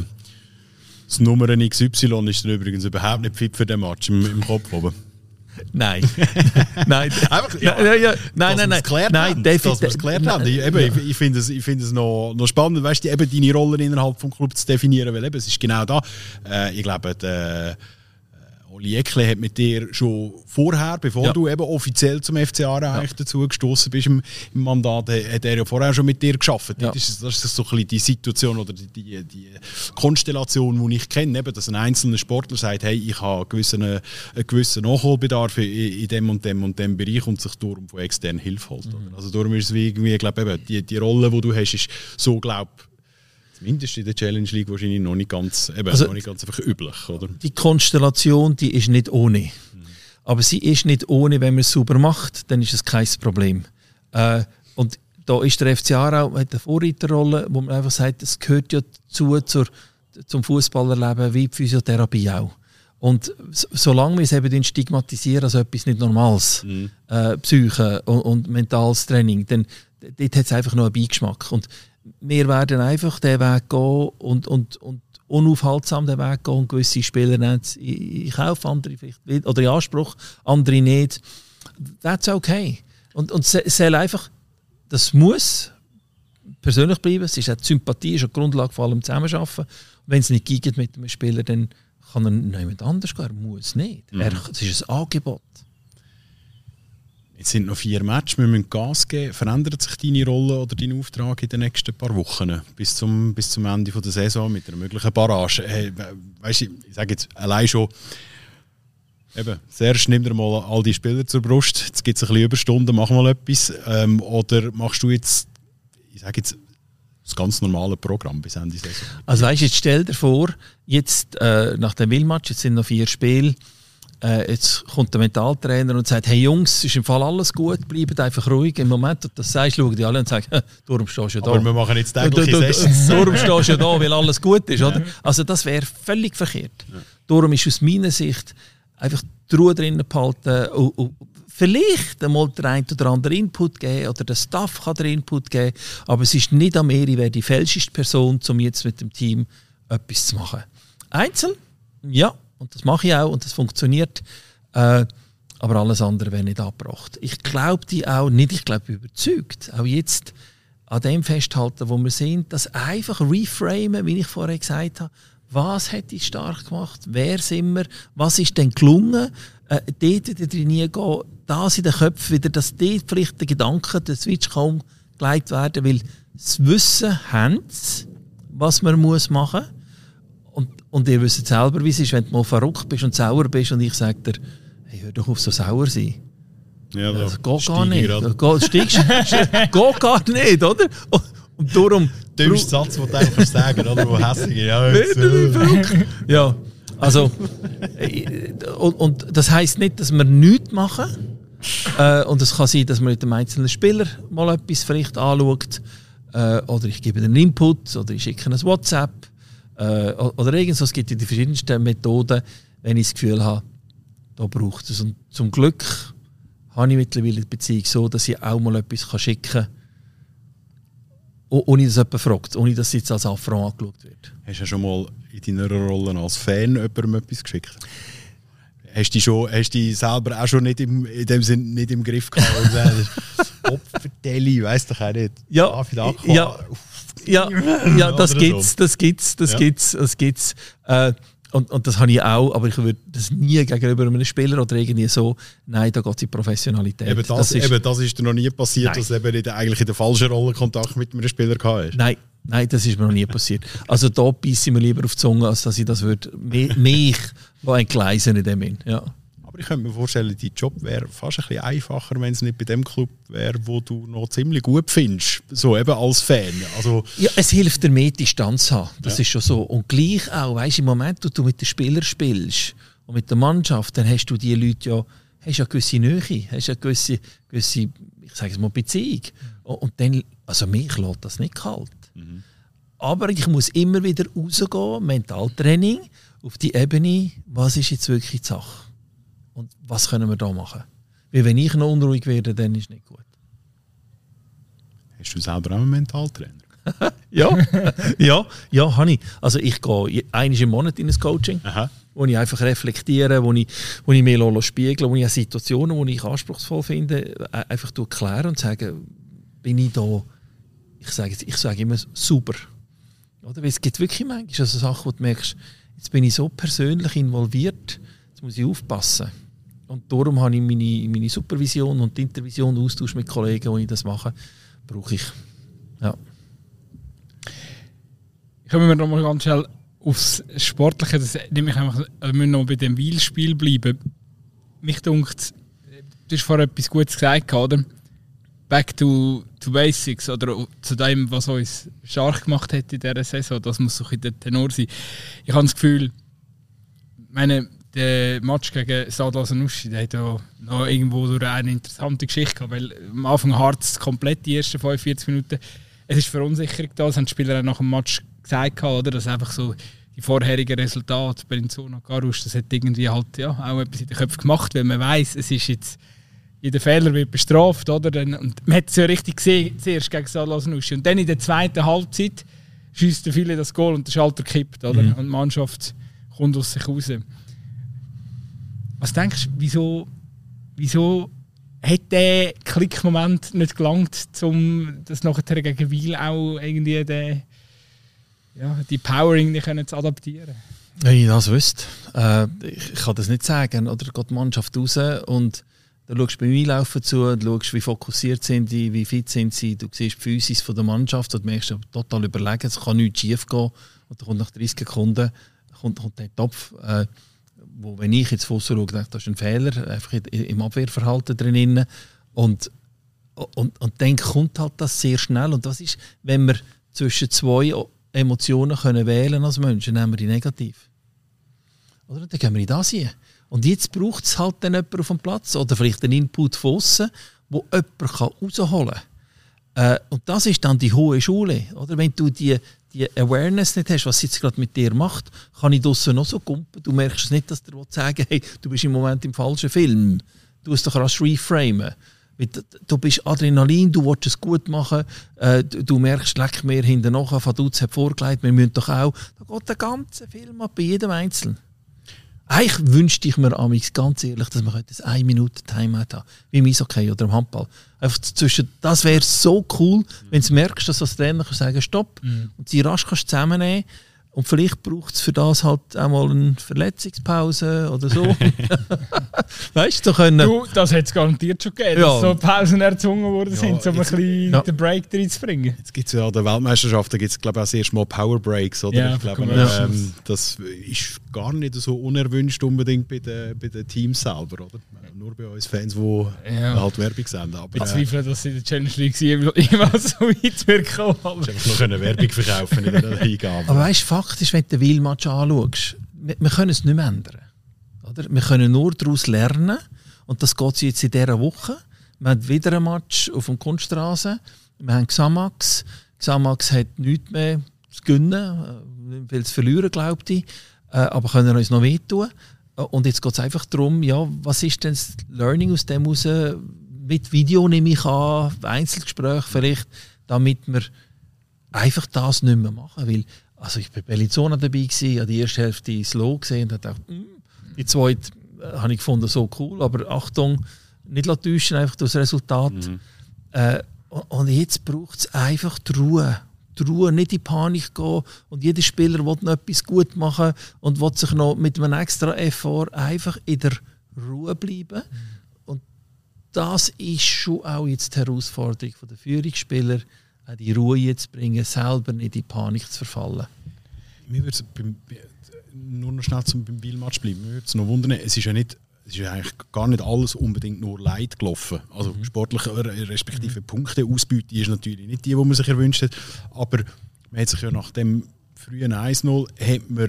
das Nummer X Y ist dann übrigens überhaupt nicht fit für den Match im, im Kopf oben. Nein. nein. Einfach, ja, ja, ja. Nein, nein, nein. Geklärt nein, haben, dass wir es geklärt haben. Ich, eben, ich, ich finde es, ich find es noch, noch spannend, weißt du, eben deine Rolle innerhalb des Clubs zu definieren, weil eben, es ist genau da. Äh, ich glaube, der Oli Ekle hat mit dir schon vorher, bevor ja. du eben offiziell zum F C Aarau ja. dazu gestoßen bist im, im Mandat, hat er ja vorher schon mit dir gearbeitet. Ja. Das, ist, das ist so ein bisschen die Situation oder die, die, die Konstellation, die ich kenne, eben, dass ein einzelner Sportler sagt, hey, ich habe einen gewissen, einen gewissen Nachholbedarf in, in dem und dem und dem Bereich und sich darum von externer Hilfe holt. Mhm. Also darum ist es wie irgendwie, ich glaube, eben, die, die Rolle, die du hast, ist so, glaube ich, zumindest in der Challenge League wahrscheinlich noch nicht ganz, eben, also, noch nicht ganz einfach üblich, oder? Die Konstellation, die ist nicht ohne. Mhm. Aber sie ist nicht ohne, wenn man es sauber macht, dann ist es kein Problem. Äh, und da ist der F C Aarau hat eine Vorreiterrolle, wo man einfach sagt, es gehört ja dazu zur, zum Fußballerleben wie die Physiotherapie auch. Und so, solange wir es eben stigmatisieren als etwas nicht Normales, mhm. äh, Psyche und, und mentales Training, dann dort hat es einfach noch einen Beigeschmack. Und wir werden einfach den Weg gehen und, und, und unaufhaltsam den Weg gehen und gewisse Spieler nehmen es in Kauf, andere vielleicht oder in Anspruch, andere nicht. That's okay. Und, und es soll einfach, das muss persönlich bleiben. Es ist auch die Sympathie, ist eine Grundlage vor allem Zusammenarbeiten. Und wenn es nicht geht mit einem Spieler, dann kann er niemand anders gehen. Er muss nicht. Mhm. Er, es ist ein Angebot. Jetzt sind noch vier Matches, wir müssen Gas geben. Verändert sich deine Rolle oder dein Auftrag in den nächsten paar Wochen bis zum, bis zum Ende der Saison mit einer möglichen Barrage? Hey, weißt du, ich sage jetzt allein schon, eben, zuerst nimm dir mal all die Spieler zur Brust, jetzt gibt es ein bisschen Überstunden, mach mal etwas. Ähm, oder machst du jetzt, ich sage jetzt, das ganz normale Programm bis Ende der Saison? Also weißt du, jetzt stell dir vor, jetzt äh, nach dem Willmatch, jetzt sind noch vier Spiele, Äh, jetzt kommt der Mentaltrainer und sagt, hey Jungs, ist im Fall alles gut, bleibt einfach ruhig. Im Moment, wo du das sagst, schauen die alle und sagen, darum stehst du ja da. Aber wir machen jetzt tägliche Sessions. Darum stehst du ja da, weil alles gut ist. Oder? Also das wäre völlig verkehrt. Ja. Darum ist aus meiner Sicht einfach die Ruhe drinnen behalten und, und vielleicht einmal der ein oder andere Input geben oder der Staff kann den Input geben, aber es ist nicht an mir, ich wäre die falscheste Person, um jetzt mit dem Team etwas zu machen. Einzeln? Ja. Und das mache ich auch und das funktioniert. Äh, aber alles andere wäre nicht abgebracht. Ich glaube die auch nicht, ich glaube überzeugt, auch jetzt an dem festhalten, wo wir sind, das einfach reframen, wie ich vorher gesagt habe. Was hat dich stark gemacht? Wer sind wir? Was ist denn gelungen? Äh, dort wieder trainieren gehen, das in den Köpfen wieder, dass dort vielleicht der Gedanke, der Switch kaum geleitet werden, weil das Wissen haben sie, was man muss machen muss. Und, und ihr wisst selber, wie es ist, wenn du mal verrückt bist und sauer bist und ich sage dir, hey, hör doch auf so sauer sein. Ja, das also, geht gar nicht. Geht, steigst, geht gar nicht, oder? Und, und darum... Der dümmste Satz, den du einfach sagen, oder? Wo hässlich ja, ja, also... Und, und das heisst nicht, dass wir nichts machen. Äh, und es kann sein, dass man mit dem einzelnen Spieler mal etwas vielleicht anschaut. Äh, oder ich gebe einen Input, oder ich schicke ein WhatsApp. Äh, oder irgend so, es gibt ja die verschiedensten Methoden, wenn ich das Gefühl habe, da braucht es. Und zum Glück habe ich mittlerweile die Beziehung so, dass ich auch mal etwas schicken kann, ohne dass jemand fragt, ohne dass es jetzt als Affront angeschaut wird. Hast du schon mal in deiner Rolle als Fan jemandem etwas geschickt? Hast du schon, hast du selber auch schon nicht im, in dem Sinn nicht im Griff gehabt und gesagt, Opferteli, weiss doch auch nicht. Ja, ja. Ja, ja, das gibt's, das gibt's, das ja. gibt's, das gibt's. Äh, und, und das habe ich auch, aber ich würde das nie gegenüber einem Spieler oder irgendwie so, nein, da geht es in Professionalität. Eben das, das ist, eben das ist dir noch nie passiert, nein. dass du eben in der, eigentlich in der falschen Rolle Kontakt mit einem Spieler gehabt hast? Nein, nein, das ist mir noch nie passiert. Also da beiße ich mir lieber auf die Zunge, als dass ich das würde, mich entgleisen in dem Sinn. Ja. Aber ich könnte mir vorstellen, dein Job wäre fast ein bisschen einfacher, wenn es nicht bei dem Club wäre, wo du noch ziemlich gut findest. So eben als Fan. Also Ja, es hilft dir mehr Distanz zu haben. Das Ja. ist schon so. Und gleich auch, weißt, im Moment, wo du mit den Spielern spielst und mit der Mannschaft, dann hast du die Leute ja, hast ja eine gewisse Nähe, hast ja eine gewisse, gewisse ich sage es mal, Beziehung. Und, und dann, also mich lässt das nicht kalt. Mhm. Aber ich muss immer wieder rausgehen, Mentaltraining, auf die Ebene, was ist jetzt wirklich die Sache? Und was können wir da machen? Weil wenn ich noch unruhig werde, dann ist es nicht gut. hast du selber auch einen Mentaltrainer? Ja, ja, ja, habe ich. Also ich gehe einmal im Monat in ein Coaching, Aha. wo ich einfach reflektiere, wo ich, wo ich mir spiegle, wo ich Situationen, die ich anspruchsvoll finde, einfach erkläre und sage, bin ich da, ich sage, ich sage immer super. Oder? Weil es gibt wirklich manchmal also Sachen, wo du merkst, jetzt bin ich so persönlich involviert, jetzt muss ich aufpassen. Und darum habe ich meine, meine Supervision und die Intervision, Austausch mit Kollegen, wo ich das mache, brauche ich. Ja. Kommen wir noch mal ganz schnell aufs Sportliche. Das nehme ich einfach, wir müssen noch bei dem Wiel-Spiel bleiben. Mich dunkt, du hast vorher etwas Gutes gesagt, oder? Back to, to Basics oder zu dem, was uns stark gemacht hat in dieser Saison. Das muss so ein der Tenor sein. Ich habe das Gefühl, meine, der Match gegen Stade Lasanussi, der hat ja noch irgendwo durch eine interessante Geschichte gehabt, weil am Anfang hart komplett die ersten fünfundvierzig Minuten. Es ist Verunsicherung da, das haben die Spieler auch nach dem Match gesagt, oder? Dass einfach so die vorherigen Resultate, Bellinzona, Garus, das hat irgendwie halt ja, auch etwas in den Köpfen gemacht, weil man weiss, es ist jetzt, jeder Fehler wird bestraft, oder? Und man hat es ja richtig gesehen, zuerst gegen Stade Lasanussi. Und dann in der zweiten Halbzeit schießt der viele das Goal und der Schalter kippt, oder? Mhm. Und die Mannschaft kommt aus sich raus. Was denkst du, wieso, wieso hat der Klickmoment nicht gelangt, um das nachher gegen Wiel auch irgendwie den, ja, die Powering nicht zu adaptieren? Wenn ich das wüsste, äh, ich kann das nicht sagen. Oder geht die Mannschaft raus und du schaust beim Einlaufen zu, du schaust, wie fokussiert sind die, wie fit sind sie, du siehst die Physis von der Mannschaft und merkst, total überlegen, es kann nichts schief gehen. Und dann kommt nach dreißig Sekunden kommt, kommt der Topf. Äh, wo, wenn ich jetzt Fuss schaue, denke, das ist ein Fehler, einfach im Abwehrverhalten drin. Und, und, und dann kommt halt das sehr schnell. Und das ist, wenn wir zwischen zwei Emotionen können wählen als Menschen, nehmen wir die negativ. Oder? Dann gehen wir in das hier. Und jetzt braucht es halt dann jemanden auf dem Platz oder vielleicht einen Input von außen, wo jemand rausholen kann. Äh, und das ist dann die hohe Schule. Oder? Wenn du die, die Awareness nicht hast, was sie jetzt gerade mit dir macht, kann ich draussen noch so kumpen. Du merkst es nicht, dass der sagen will, hey, du bist im Moment im falschen Film. Du musst doch rasch reframen. Du bist Adrenalin, du willst es gut machen, äh, du, du merkst, leck mir hinten nach, Vaduz hat vorgelegt, wir müssen doch auch. Da geht der ganze Film ab, bei jedem Einzelnen. Eigentlich wünschte ich mir amigs ganz ehrlich, dass wir eine eine Minute Timeout haben, wie im Eishockey oder im Handball. Einfach zwischen, das wäre so cool, wenn du merkst, dass du als Trainer kannst sagen Stopp mhm. und sie rasch kannst zusammennehmen. Und vielleicht braucht es für das halt auch mal eine Verletzungspause oder so. Weißt du, so können. Du, das hat es garantiert schon gegeben, Ja. dass so Pausen erzwungen worden Ja, sind, um ein jetzt- bisschen ja. den Break drin zu bringen. Jetzt gibt es ja an den Weltmeisterschaften gibt's, glaube ich, auch das erste Mal Power Breaks. Oder? Ja, ich glaube, ja. ähm, das ist gar nicht so unerwünscht unbedingt bei den, bei den Teams selber. Oder? Nur bei uns Fans, die Ja. halt Werbung senden. Aber Ich äh, bezweifle, dass sie in der Challenge League jemals so weit wird kommen. du einfach noch eine Werbung verkaufen in der Liga. Aber weißt du, faktisch, wenn du den Wiel-Match anschaust, wir, wir können es nicht mehr ändern. Oder? Wir können nur daraus lernen. Und das geht jetzt in dieser Woche. Wir haben wieder ein Match auf dem Kunststraße. Wir haben Xamax. Xamax hat nichts mehr zu gewinnen, weil zu verlieren, glaubt ich. Äh, aber können uns noch wehtun. Und jetzt geht es einfach darum, ja, was ist denn das Learning aus dem raus? Mit Video nehme ich an, Einzelgespräch vielleicht, damit wir einfach das nicht mehr machen. Weil, also ich war bei Bellinzona dabei, gewesen, habe die erste Hälfte slow gesehen und dachte, mm, die zweite äh, habe ich gefunden so cool, aber Achtung, nicht täuschen, einfach das Resultat. Mhm. Äh, und jetzt braucht es einfach die Ruhe. die Ruhe, nicht in Panik gehen und jeder Spieler will noch etwas gut machen und will sich noch mit einem extra Effort einfach in der Ruhe bleiben. Und das ist schon auch jetzt die Herausforderung der Führungsspieler, auch die Ruhe jetzt bringen, selber nicht in Panik zu verfallen. Mir würde es nur noch schnell zum beim Biel-Match bleiben. Mir würde es noch wundern, es ist ja nicht, es ist ja eigentlich gar nicht alles unbedingt nur Leid gelaufen. Also mhm. sportliche respektive mhm. Punkteausbeute ist natürlich nicht die, die man sich erwünscht hat. Aber man hat sich ja nach dem frühen eins null hat man, äh,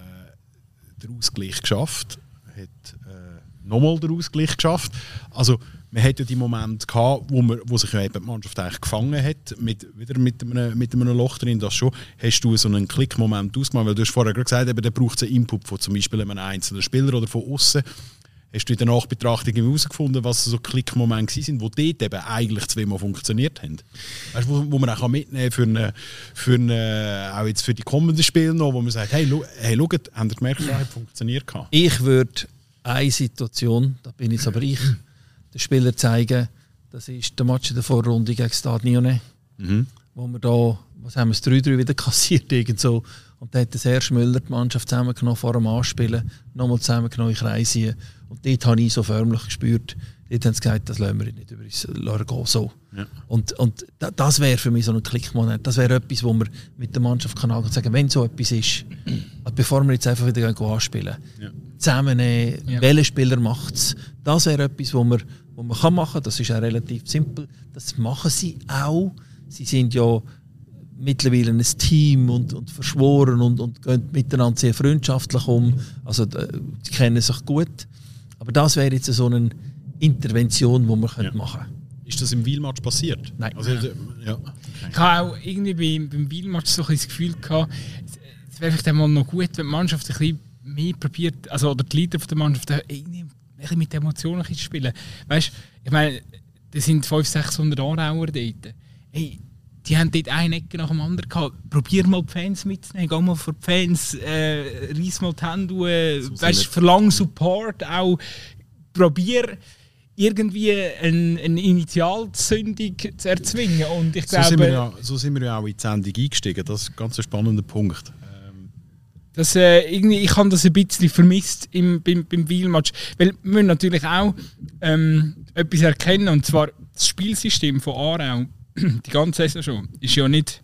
den Ausgleich geschafft. Hat äh, nochmal den Ausgleich geschafft. Also man hatte ja die Momente gehabt, wo, man, wo sich ja eben die Mannschaft eigentlich gefangen hat, mit, wieder mit einem, mit einem Loch drin. Das schon. Hast du so einen Klickmoment ausgemacht? Weil du hast vorher gerade gesagt, eben, da braucht es einen Input von zum Beispiel einem einzelnen Spieler oder von außen. Hast du in der Nachbetrachtung herausgefunden, was so Klickmomente waren, die dort eben eigentlich zweimal funktioniert haben? Weißt, wo, wo man auch mitnehmen kann für, eine, für eine, auch jetzt für die kommenden Spiele noch, wo man sagt, hey, lu- hey schaut, habt ihr gemerkt, es hat funktioniert? Ich würde eine Situation, da bin jetzt aber ich, den Spieler zeigen, das ist der Match in der Vorrunde gegen Stade Lyonnais, mhm. wo wir da, was haben wir, das drei drei wieder kassiert irgend so. Und da hat der Serge Müller die Mannschaft zusammengenommen vor dem Anspielen, nochmal zusammengenommen in Kreise. Und dort habe ich so förmlich gespürt, dort haben sie gesagt, das lassen wir nicht über uns gehen, so. Ja. Und, und das wäre für mich so ein Klickmoment. Das wäre etwas, wo man mit der Mannschaft kann sagen kann, wenn so etwas ist, bevor wir jetzt einfach wieder gehen anspielen, ja. zusammennehmen, ja. welcher Spieler macht es. Das wäre etwas, wo man, wo man kann machen kann. Das ist auch relativ simpel. Das machen sie auch. Sie sind ja mittlerweile ein Team und, und verschworen und, und gehen miteinander sehr freundschaftlich um. Also die kennen sich gut. Aber das wäre jetzt so eine Intervention, die man ja. machen könnte. Ist das im Wiel-Match passiert? Nein. Also, ja. Okay. Ich habe auch irgendwie beim, beim Wiel-Match so ein das Gefühl gehabt, es wäre vielleicht einmal noch gut, wenn die Mannschaft ein bisschen mehr probiert, also oder die Leader der Mannschaft irgendwie ein bisschen mit Emotionen zu spielen. Weißt, ich meine, da sind fünfhundert, sechshundert Anrauer dort. Hey, die haben dort eine Ecke nach dem anderen gehabt. Probier mal die Fans mitzunehmen, geh mal für die Fans, äh, reiss mal die Hände, äh, so weißt, verlang Support auch. Probier irgendwie eine, eine Initialzündung zu erzwingen. Und ich so, glaube, sind wir ja, so sind wir ja auch in die Sendung eingestiegen. Das ist ein ganz spannender Punkt. Ähm. Das, äh, irgendwie, ich habe das ein bisschen vermisst im, beim, beim Wiel-Match. Weil wir müssen natürlich auch ähm, etwas erkennen, und zwar das Spielsystem von Aarau. Die ganze Saison schon, ist ja nicht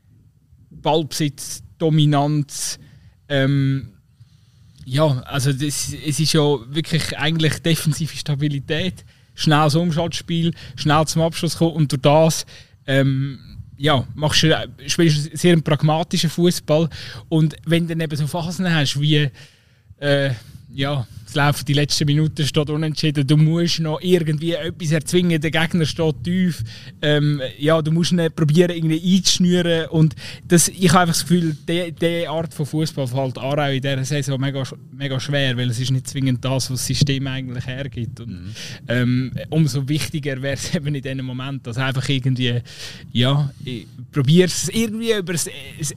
Ballbesitz, Dominanz. Ähm, ja, also das, es ist ja wirklich eigentlich defensive Stabilität, schnelles Umschaltspiel, schnell zum Abschluss kommen und durch das ähm, ja, machst du, spielst du sehr einen pragmatischen Fußball. Und wenn du dann eben so Phasen hast wie äh, ja, es läuft die letzten Minuten, steht unentschieden, du musst noch irgendwie etwas erzwingen, der Gegner steht tief, ähm, ja, du musst ihn probieren irgendwie einzuschnüren, und das, ich habe einfach das Gefühl, diese Art von Fußball fällt Aarau in dieser Saison mega, mega schwer, weil es ist nicht zwingend das, was das System eigentlich hergibt. Und, mhm. ähm, umso wichtiger wäre es eben in diesem Moment, dass einfach irgendwie, ja, probier es irgendwie über, das,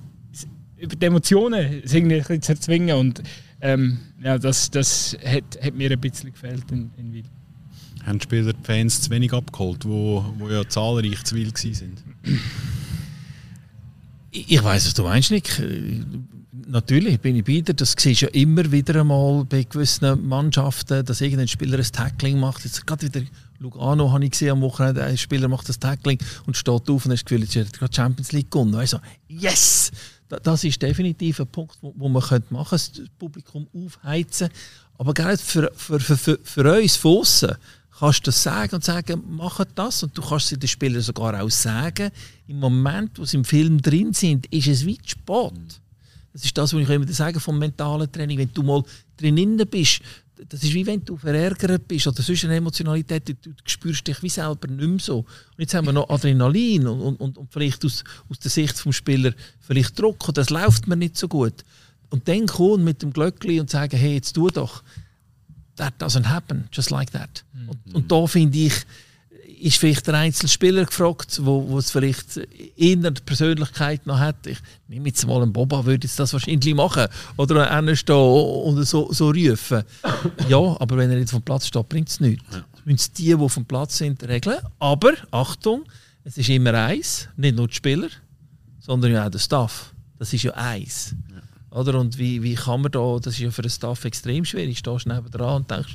über die Emotionen irgendwie ein bisschen zu erzwingen, und Ähm, ja, das, das hat, hat mir ein bisschen gefehlt in, in Wil. Haben die Spieler die Fans zu wenig abgeholt, wo, wo ja zahlreich zu Wil waren? Ich, ich weiss, was du meinst, Nick. Natürlich bin ich bei dir. Das siehst du ja immer wieder einmal bei gewissen Mannschaften, dass irgendein Spieler ein Tackling macht. Jetzt gerade wieder Lugano habe ich gesehen am Wochenende, ein Spieler macht das Tackling und steht auf und hast das Gefühl, jetzt hat er gerade Champions League gewonnen. Also, yes! Das ist definitiv ein Punkt, wo man machen könnte, das Publikum aufheizen. Aber gerade für, für, für, für uns von aussen kannst du das sagen und sagen, mach das. Und du kannst es den Spielern sogar auch sagen, im Moment, wo sie im Film drin sind, ist es weit spät. Das ist das, was ich immer sage vom mentalen Training. Wenn du mal drin bist, das ist wie wenn du verärgert bist oder sonst eine Emotionalität, du, du spürst dich wie selber nicht mehr so. Und jetzt haben wir noch Adrenalin und, und, und vielleicht aus, aus der Sicht des Spielers vielleicht Druck, und das läuft mir nicht so gut. Und dann kommen mit dem Glöckli und sagen, hey, jetzt tu doch. That doesn't happen, just like that. Mhm. Und, und da finde ich, ist vielleicht der einzelne Spieler gefragt, wo, wo es vielleicht eher die Persönlichkeit noch hat. Ich nehme jetzt mal einen Boba, würde jetzt das wahrscheinlich machen. Oder einen stehen und so, so rufen. Ja, aber wenn er nicht vom Platz steht, bringt es nichts. Ja. Das müssen die, die vom Platz sind, regeln. Aber, Achtung, es ist immer eins, nicht nur die Spieler. sondern ja auch der Staff. Das ist ja eins. Ja. Oder? Und wie, wie kann man da, das ist ja für den Staff extrem schwierig, du stehst neben dran und denkst,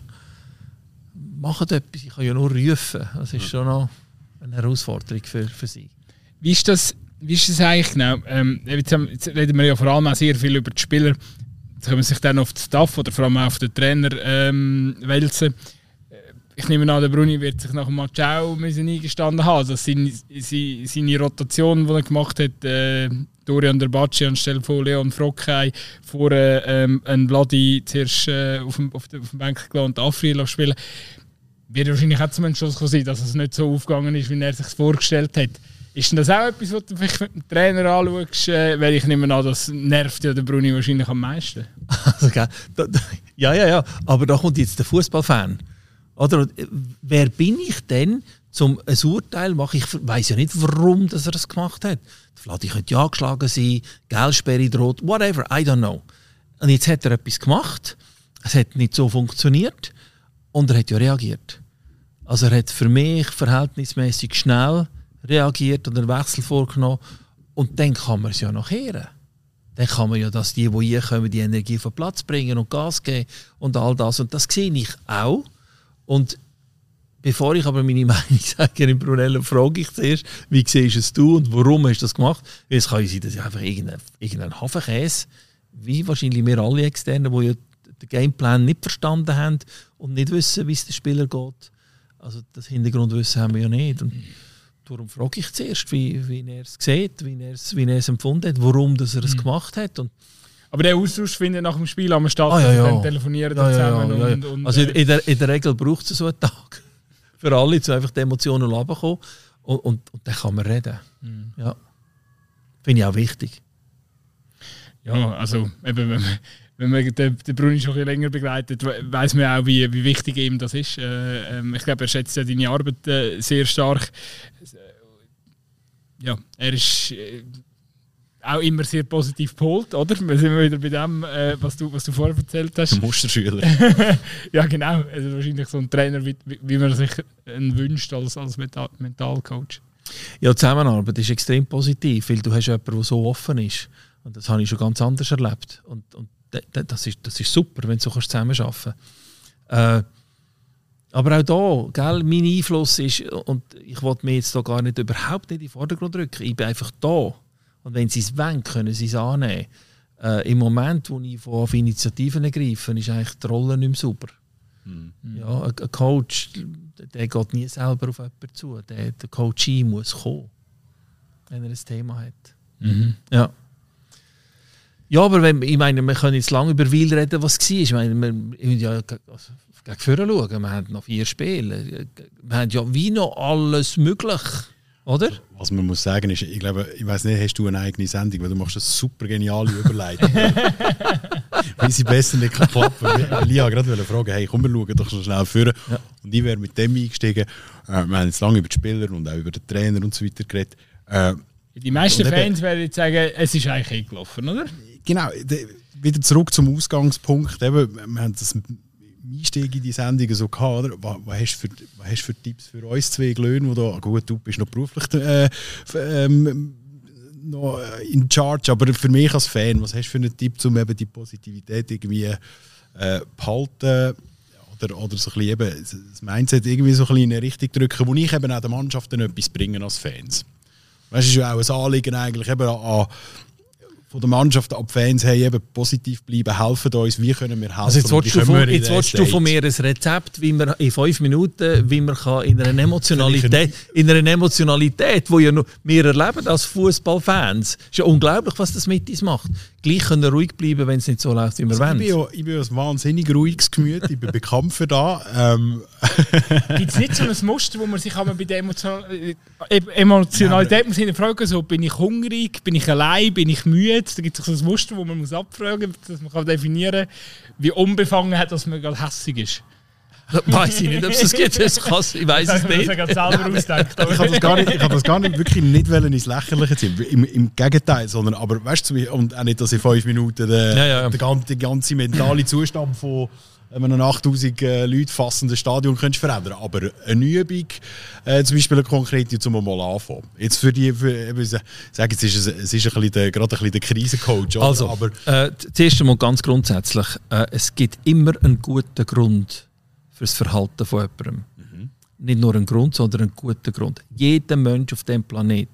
macht etwas, ich kann ja nur rufen. Das ist ja. schon noch eine Herausforderung für, für sie. Wie ist das, wie ist das eigentlich genau? Ähm, jetzt, jetzt reden wir ja vor allem auch sehr viel über die Spieler. Jetzt können wir sich dann auf den Staff oder vor allem auch auf den Trainer ähm, wälzen. Ich nehme an, der Bruni wird sich nach dem Match auch eingestanden haben. Also seine, seine, seine Rotation, die er gemacht hat, äh, Dorian Derbacci anstelle von Leon Frockey, vorher ähm, ein Vladi zuerst äh, auf, dem, auf, der, auf dem Bank gelassen und Afriel spielen, wird wahrscheinlich auch zum Entschluss sein, dass es nicht so aufgegangen ist, wie er sich vorgestellt hat. Ist denn das auch etwas, was du vielleicht mit dem Trainer anschaust? Äh, weil ich nehme an, das nervt ja der Bruni wahrscheinlich am meisten. Also, okay. da, da, ja, ja, ja. Aber da kommt jetzt der Fußballfan. Oder wer bin ich denn, zum ein Urteil machen? Ich weiß ja nicht, warum dass er das gemacht hat. Vladi könnte ja angeschlagen sein, Geldsperre droht, whatever, I don't know. Und jetzt hat er etwas gemacht, es hat nicht so funktioniert und er hat ja reagiert. Also er hat für mich verhältnismäßig schnell reagiert und einen Wechsel vorgenommen und dann kann man es ja noch hören. Dann kann man ja, dass die, die hier kommen, die Energie auf den Platz bringen und Gas geben und all das. Und das sehe ich auch. Und bevor ich aber meine Meinung sage, in Brunello, frage ich zuerst, wie siehst es du und warum hast du das gemacht? Weil es kann ja sein, dass ich einfach irgendein, irgendein Hafenkäse, wie wahrscheinlich wir alle Externen, die ja den Gameplan nicht verstanden haben und nicht wissen, wie es den Spieler geht. Also das Hintergrundwissen haben wir ja nicht. Und darum frage ich zuerst, wie, wie er es sieht, wie er es, wie er es empfunden hat, warum dass er es mhm. gemacht hat. Und aber der Austausch findet nach dem Spiel am Start, ah, ja, ja. dann telefonieren ja, zusammen. Ja, ja, ja. Und, und, also in der, in der Regel braucht es so einen Tag für alle, zu einfach die Emotionen runterkommen und, und, und dann kann man reden. Mhm. Ja. Finde ich auch wichtig. Ja, also eben, wenn man, wenn man den, den Bruni schon ein bisschen länger begleitet, weiss man auch, wie, wie wichtig ihm das ist. Äh, ähm, ich glaube, er schätzt ja deine Arbeit äh, sehr stark. Ja, er ist äh, auch immer sehr positiv gepolt, oder? Wir sind wieder bei dem, äh, was, du, was du vorher erzählt hast. Musterschüler. Ja, genau. Also wahrscheinlich so ein Trainer, wie, wie man sich einen wünscht als, als Mentalcoach. Ja, die Zusammenarbeit ist extrem positiv, weil du hast jemanden, der so offen ist. Und das habe ich schon ganz anders erlebt. Und, und das, ist, das ist super, wenn du so zusammenarbeiten kannst. Äh, aber auch da, gell, mein Einfluss ist, und ich wollte mich jetzt da gar nicht überhaupt nicht in den Vordergrund rücken, ich bin einfach da. Und wenn sie es wollen, können sie es annehmen. Äh, Im Moment, wo ich auf Initiativen ergreife, ist eigentlich die Rolle nicht mehr sauber. Mhm. Ja, ein, ein Coach, der geht nie selber auf jemanden zu. Der, der Coachee muss kommen, wenn er ein Thema hat. Mhm. Ja. Ja, aber wenn, ich meine, wir können jetzt lange über Wil reden, was es war. Ich meine, wir müssen ja also, gegen vorne schauen. Wir haben noch vier Spiele. Wir haben ja wie noch alles möglich. Oder? Was man muss sagen ist, ich glaube, ich weiß nicht, hast du eine eigene Sendung, weil du machst eine super geniale Überleitung. Wie sie besser nicht klappen kann. Ich wollte gerade fragen, hey, komm, wir schauen doch schnell vor. Ja. Und ich wäre mit dem eingestiegen. Äh, wir haben jetzt lange über die Spieler und auch über den Trainer und so weiter geredet. Äh, Die meisten Fans werden jetzt sagen, es ist eigentlich eingelaufen, oder? Genau, de, wieder zurück zum Ausgangspunkt. Eben, wir haben das Einstieg in die Sendung so gehabt, oder? Was, was, hast du für, was hast du für Tipps für uns zwei Glöhn, wo da, gut, du bist noch beruflich äh, ähm, noch in charge, aber für mich als Fan, was hast du für einen Tipp, um eben die Positivität irgendwie äh, behalten oder, oder so ein bisschen eben das Mindset irgendwie so ein bisschen in eine Richtung drücken, wo ich eben auch der Mannschaft dann etwas bringen als Fans. Weißt, es ist ja auch ein Anliegen eigentlich eben an, von der Mannschaft ab Fans, hey, eben positiv bleiben, helfen uns, wie können wir helfen? Also jetzt willst, du von, jetzt willst du von mir ein Rezept, wie man in fünf Minuten, wie man kann in einer Emotionalität, in einer Emotionalität, die ja noch wir erleben als Fußballfans, ist ja unglaublich, was das mit uns macht. Gleich können wir ruhig bleiben, wenn es nicht so läuft, wie wir also wollen. Ich bin, ja, ich bin ein wahnsinnig ruhiges Gemüt, ich bin bekannt für das. Ähm. Gibt es nicht so ein Muster, wo man sich bei der Emotion Emotionalität muss hinterfragen, so, bin ich hungrig, bin ich allein, bin ich müde? Da gibt es so ein Muster, das man muss abfragen muss, dass man kann definieren kann, wie unbefangen hat, dass man gerade hässig ist. Weiß ich nicht, ob es das gibt. Das kann's, ich weiß es nicht. Das ich selber ausdenkt, ich habe das gar nicht, ich habe das gar nicht wirklich nicht ins Lächerliche ziehen. Im, Im Gegenteil, sondern aber weißt du, und auch nicht, dass in fünf Minuten der, ja, ja. der ganze, der ganze mentale Zustand von wenn man ein achttausend äh, Leute fassendes Stadion könntest verändern. Aber eine Übung, äh, zum Beispiel eine konkrete, zum mal anfangen. Jetzt für die, für, ich sage, jetzt ist es, es ist ein bisschen der, gerade ein bisschen der Krisencoach. Oder? Also, aber äh, zuerst einmal ganz grundsätzlich, äh, es gibt immer einen guten Grund für das Verhalten von jemandem. Mhm. Nicht nur einen Grund, sondern einen guten Grund. Jeder Mensch auf diesem Planeten,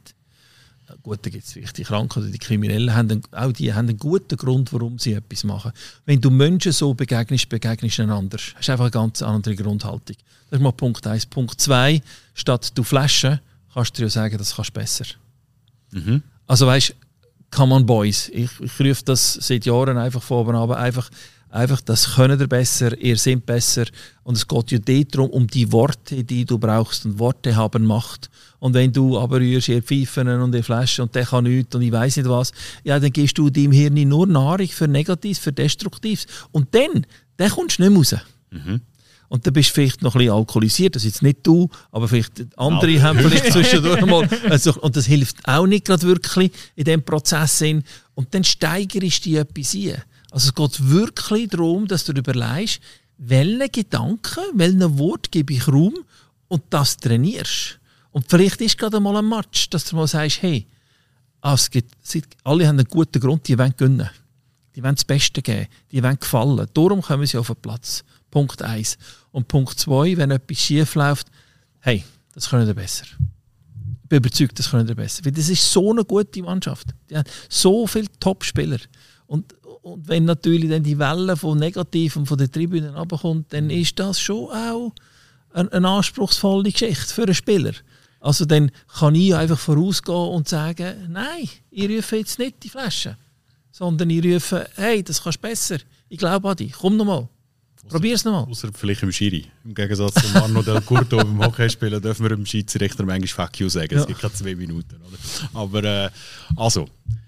gut, da gibt es vielleicht die Kranken oder die Kriminellen, haben einen, auch die haben einen guten Grund, warum sie etwas machen. Wenn du Menschen so begegnest, begegnest du einander. Das ist einfach eine ganz andere Grundhaltung. Das ist mal Punkt eins. Punkt zwei, statt du Flaschen, kannst du dir ja sagen, das kannst du besser. Mhm. Also weißt, come on boys, ich, ich rufe das seit Jahren einfach vor oben, aber einfach, einfach, das könnt ihr besser, ihr seid besser. Und es geht ja darum, um die Worte, die du brauchst. Und Worte haben Macht. Und wenn du aber rührst, ihr Pfeifen und ihr Flaschen und der kann nichts und ich weiss nicht was, ja, dann gibst du deinem Hirn nur Nahrung für Negatives, für Destruktives. Und dann, dann kommst du nicht mehr raus. Mhm. Und dann bist du vielleicht noch ein bisschen alkoholisiert, das ist jetzt nicht du, aber vielleicht andere ja. haben vielleicht zwischendurch mal. Also, und das hilft auch nicht gerade wirklich in diesem Prozess. Und dann steigerst du dich etwas ein. Also es geht wirklich darum, dass du überlegst, welchen Gedanken, welchen Wort gebe ich Raum und das trainierst. Und vielleicht ist gerade mal ein Match, dass du mal sagst, hey, ah, es gibt, alle haben einen guten Grund, die wollen gewinnen. Die wollen das Beste geben, die wollen gefallen. Darum kommen sie auf den Platz. Punkt eins. Und Punkt zwei, wenn etwas schief läuft, hey, das können wir besser. Ich bin überzeugt, das können wir besser. Weil das ist so eine gute Mannschaft. Die haben so viele Top-Spieler. Und, und wenn natürlich dann die Welle von Negativ und von den Tribünen runterkommt, dann ist das schon auch eine, eine anspruchsvolle Geschichte für einen Spieler. Also dann kann ich einfach vorausgehen und sagen, nein, ich rufe jetzt nicht die Flasche, sondern ich rufe, hey, das kannst du besser. Ich glaube an dich, komm nochmal. Probier es nochmal. Außer vielleicht im Schiri. Im Gegensatz zu Marno Del Curto beim Hockeyspielen dürfen wir dem Schiedsrichter manchmal Fuck you sagen. Es ja. gibt keine zwei Minuten. Oder? Aber äh, also,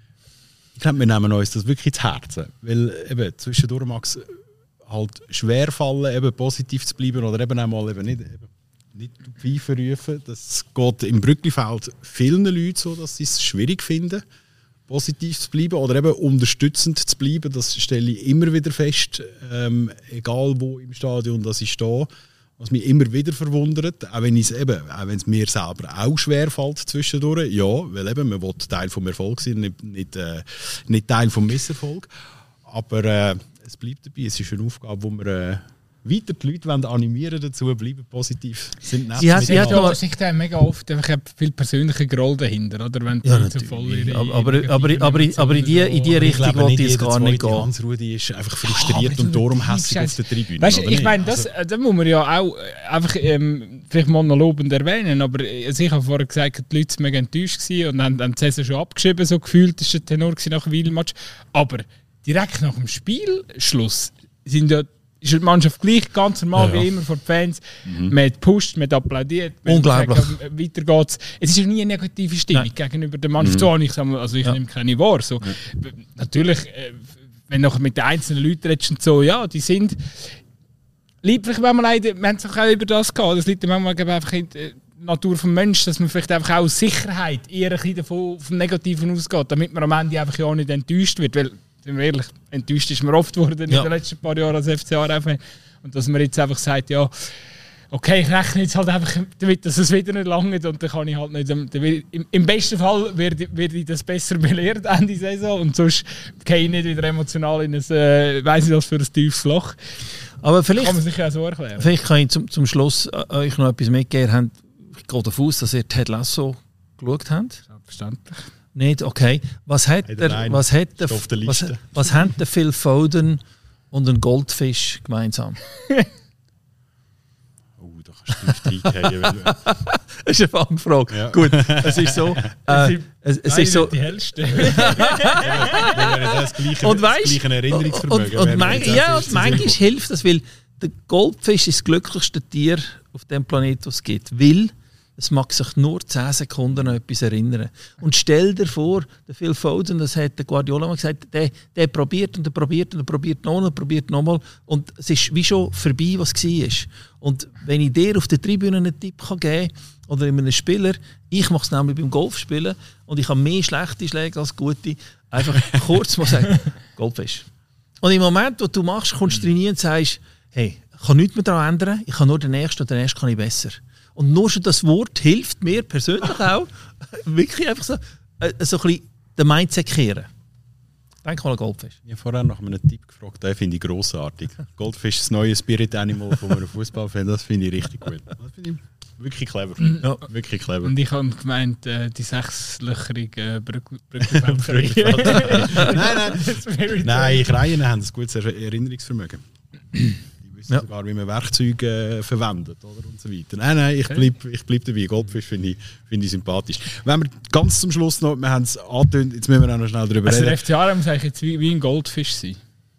ich glaube, wir nehmen uns das wirklich zu Herzen. Weil eben zwischendurch mag es halt schwer fallen, eben positiv zu bleiben oder eben auch mal eben nicht, eben nicht die Pfeife rufen. Das geht im Brücklifeld vielen Leuten so, dass sie es schwierig finden, positiv zu bleiben oder eben unterstützend zu bleiben. Das stelle ich immer wieder fest, ähm, egal wo im Stadion dass ich stehe, was mich immer wieder verwundert, auch wenn es eben, auch wenn es mir selber auch schwer fällt zwischendurch, ja, weil eben man will Teil vom Erfolg sein, nicht, nicht, äh, nicht Teil vom Misserfolg, aber äh, es bleibt dabei, es ist eine Aufgabe, wo wir äh, weiter die Leute wollen animieren dazu, bleiben positiv, sind nett. Sie hat, sie hat aber sich da mega oft einfach viel persönliche Groll dahinter, oder? Wenn ja, so voll ihre, aber, aber, aber, aber, aber in die, in die Richtung wollte ich es gar nicht gehen. Hans-Rudi ist einfach frustriert und darum hässlich auf der Tribüne. Weißt, ich meine, das, also, das muss man ja auch einfach ähm, vielleicht mal noch lobend erwähnen, aber also ich habe vorher gesagt, die Leute waren mega enttäuscht und haben, haben die Saison schon abgeschrieben, so gefühlt, das war der Tenor nach dem Wiel-Match. Aber direkt nach dem Spielschluss sind ja ist die Mannschaft gleich ganz normal ja, ja. wie immer vor den Fans. Mhm. Man hat gepusht, man hat applaudiert. Man Unglaublich. Sagt, weiter geht's. Es ist ja nie eine negative Stimmung Nein. gegenüber der Mannschaft. Mhm. So, ich, also ich ja. nehme keine wahr. So. Ja. Natürlich, wenn du mit den einzelnen Leuten redest und so, ja, die sind lieblich, wenn man leider, wir haben es auch über das gehabt. Das liegt manchmal einfach in der Natur des Menschen, dass man vielleicht einfach auch aus Sicherheit eher ein bisschen davon vom Negativen ausgeht, damit man am Ende einfach ja auch nicht enttäuscht wird. Weil, sind wir ehrlich, enttäuscht ist man oft worden ja. in den letzten paar Jahren als F C A. Und dass man jetzt einfach sagt, ja, okay, ich rechne jetzt halt einfach damit, dass es wieder nicht lange und dann kann ich halt nicht. Im, im besten Fall werde, werde ich das besser belehrt Ende Saison und sonst gehe ich nicht wieder emotional in ein, äh, weiss nicht was für ein tiefes Loch. Aber vielleicht kann man sich ja so erklären. Vielleicht kann ich zum, zum Schluss euch noch etwas mitgeben. Ich gehe davon aus, dass ihr Ted Lasso geschaut habt. Selbstverständlich. Nicht? Okay. Was hat hey, der, was hat der, der was, was haben der Phil Foden und ein Goldfisch gemeinsam? Oh, da kannst du nicht reingehen. Das ist eine Fangfrage. Ja. Gut, es ist so. Äh, es, es ist so. Die hellste. Und weißt Erinnerungsvermögen. Und, und, mein, ja, und manchmal hilft das, weil der Goldfisch ist das glücklichste Tier auf dem Planeten, was es gibt. Weil es mag sich nur zehn Sekunden an etwas erinnern. Und stell dir vor, der Phil Foden, das hat der Guardiola mal gesagt, der, der probiert und der probiert und der probiert noch und probiert nochmal. Und es ist wie schon vorbei, was war. Und wenn ich dir auf der Tribüne einen Tipp kann geben kann, oder in einem Spieler, ich mache es nämlich beim Golfspielen und ich habe mehr schlechte Schläge als gute, einfach kurz mal sagen, Goldfisch. Und im Moment, wo du machst, kommst du rein und sagst, hey, ich kann nichts mehr daran ändern, ich kann nur den nächsten und den nächsten kann ich besser. Und nur schon das Wort hilft mir persönlich auch, wirklich einfach so, äh, so ein bisschen den Mindset kehren. Denk mal an Goldfish. Ich habe vorher nach einem Tipp gefragt, den finde ich grossartig. Goldfish ist das neue Spirit Animal von einem Fußballfan, das finde ich richtig gut. Das finde ich wirklich clever. Ja. Wirklich clever. Und ich habe gemeint, äh, die sechslöcherige Brückenfälferei. Nein, nein. Nein, Kreien haben ein gutes Erinnerungsvermögen. Die wissen ja. sogar, wie man Werkzeuge äh, verwendet oder? Und so weiter. Nein, nein, ich bleibe ich bleib dabei. Goldfisch finde ich, find ich sympathisch. Wenn wir ganz zum Schluss noch, wir haben es angetönt, jetzt müssen wir auch noch schnell darüber also reden. Der F C A muss eigentlich jetzt wie, wie ein Goldfisch sein.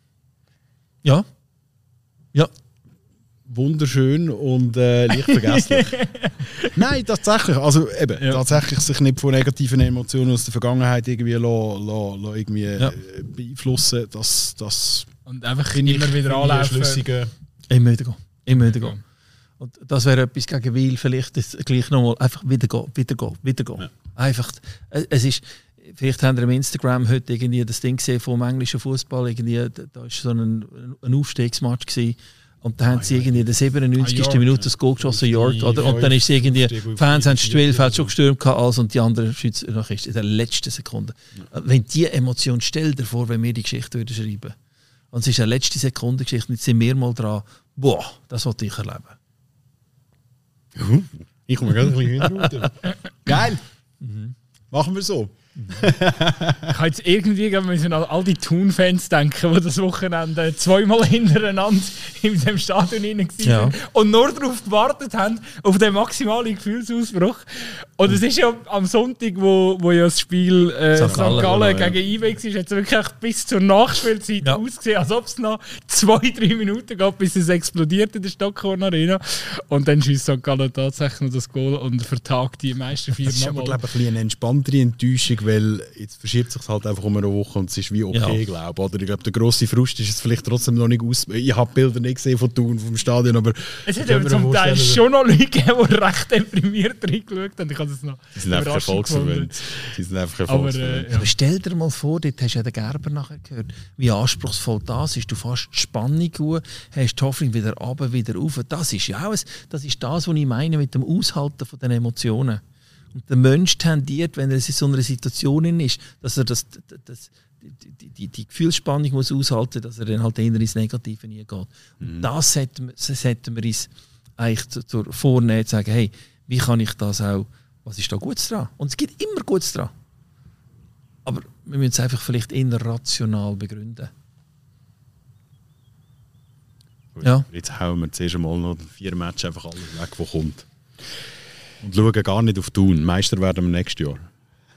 Ja. Ja. Wunderschön und äh, leicht vergesslich. Nein, tatsächlich. Also eben, ja. tatsächlich sich nicht von negativen Emotionen aus der Vergangenheit irgendwie lo, lo, lo irgendwie ja. äh, beeinflussen. Das, das und einfach immer wieder anlaufen. Immer wieder gehen. Immer wieder gehen. Und das wäre etwas gegen Wil, vielleicht ist gleich nochmal einfach wieder gehen, wieder gehen, wieder gehen. Ja. Einfach, es ist, vielleicht haben wir im Instagram heute irgendwie das Ding gesehen vom englischen Fußball, irgendwie, da war so ein, ein Aufstiegsmatch gewesen. Und dann ah, haben sie irgendwie in der siebenundneunzigsten Minute das Goal geschossen, York, oder? Und dann ist es irgendwie, die Fans haben das Spielfeld schon gestürmt als und die anderen Schützen noch in der letzten Sekunde. Ja. Wenn die Emotion, stell dir vor, wenn wir die Geschichte würden schreiben. Und es ist eine letzte Sekunde Geschichte, jetzt sind wir mal dran, boah, das wollte ich erleben. Uh, ich komme gerade ein bisschen hinterher. Geil! Mhm. Machen wir so. Ich habe jetzt irgendwie an all die Thun-Fans denken, die das Wochenende zweimal hintereinander in dem Stadion rein waren ja. und nur darauf gewartet haben, auf den maximalen Gefühlsausbruch. Und es ist ja am Sonntag, wo, wo ja das Spiel äh, Sankt Gallen, Gallen gegen I W war, hat es wirklich bis zur Nachspielzeit ja. ausgesehen, als ob es noch zwei, drei Minuten gab, bis es explodiert in der Stockhorn Arena. Und dann schießt Sankt Gallen tatsächlich noch das Goal und vertagt die meisten vier Mal. Das ist aber, glaube ich, eine entspanntere Enttäuschung, weil jetzt verschiebt es sich halt einfach um eine Woche und es ist wie okay, ja. glaube ich. Oder ich glaube, der grosse Frust ist jetzt vielleicht trotzdem noch nicht aus. Ich habe Bilder nicht gesehen von Thun, vom Stadion, aber... Es hat aber zum Teil schon noch Leute gegeben, die recht deprimiert reingeschaut haben. Ich habe das noch die sind einfach erfolgsverwöhnt. Die sind einfach erfolgsverwöhnt. Aber, äh, ja. aber stell dir mal vor, dort hast du ja den Gerber nachher gehört, wie anspruchsvoll das ist. Du fährst die Spannung gut, hast die Hoffnung wieder runter, wieder rauf. Das ist ja auch ein, das ist das, was ich meine mit dem Aushalten von den Emotionen. Und der Mensch tendiert, wenn er in so einer Situation ist, dass er das, das, die, die, die Gefühlsspannung muss aushalten muss, dass er dann halt eher ins Negative nie geht. Mhm. Das sollten wir, sollten wir uns eigentlich zu, zu vornehmen, zu sagen, hey, wie kann ich das auch, was ist da Gutes dran? Und es gibt immer Gutes dran. Aber wir müssen es einfach vielleicht eher rational begründen. Gut, ja. Jetzt hauen wir zuerst einmal noch vier Matches einfach alles weg, was kommt. Und schauen gar nicht auf Thun. Meister werden wir nächstes Jahr.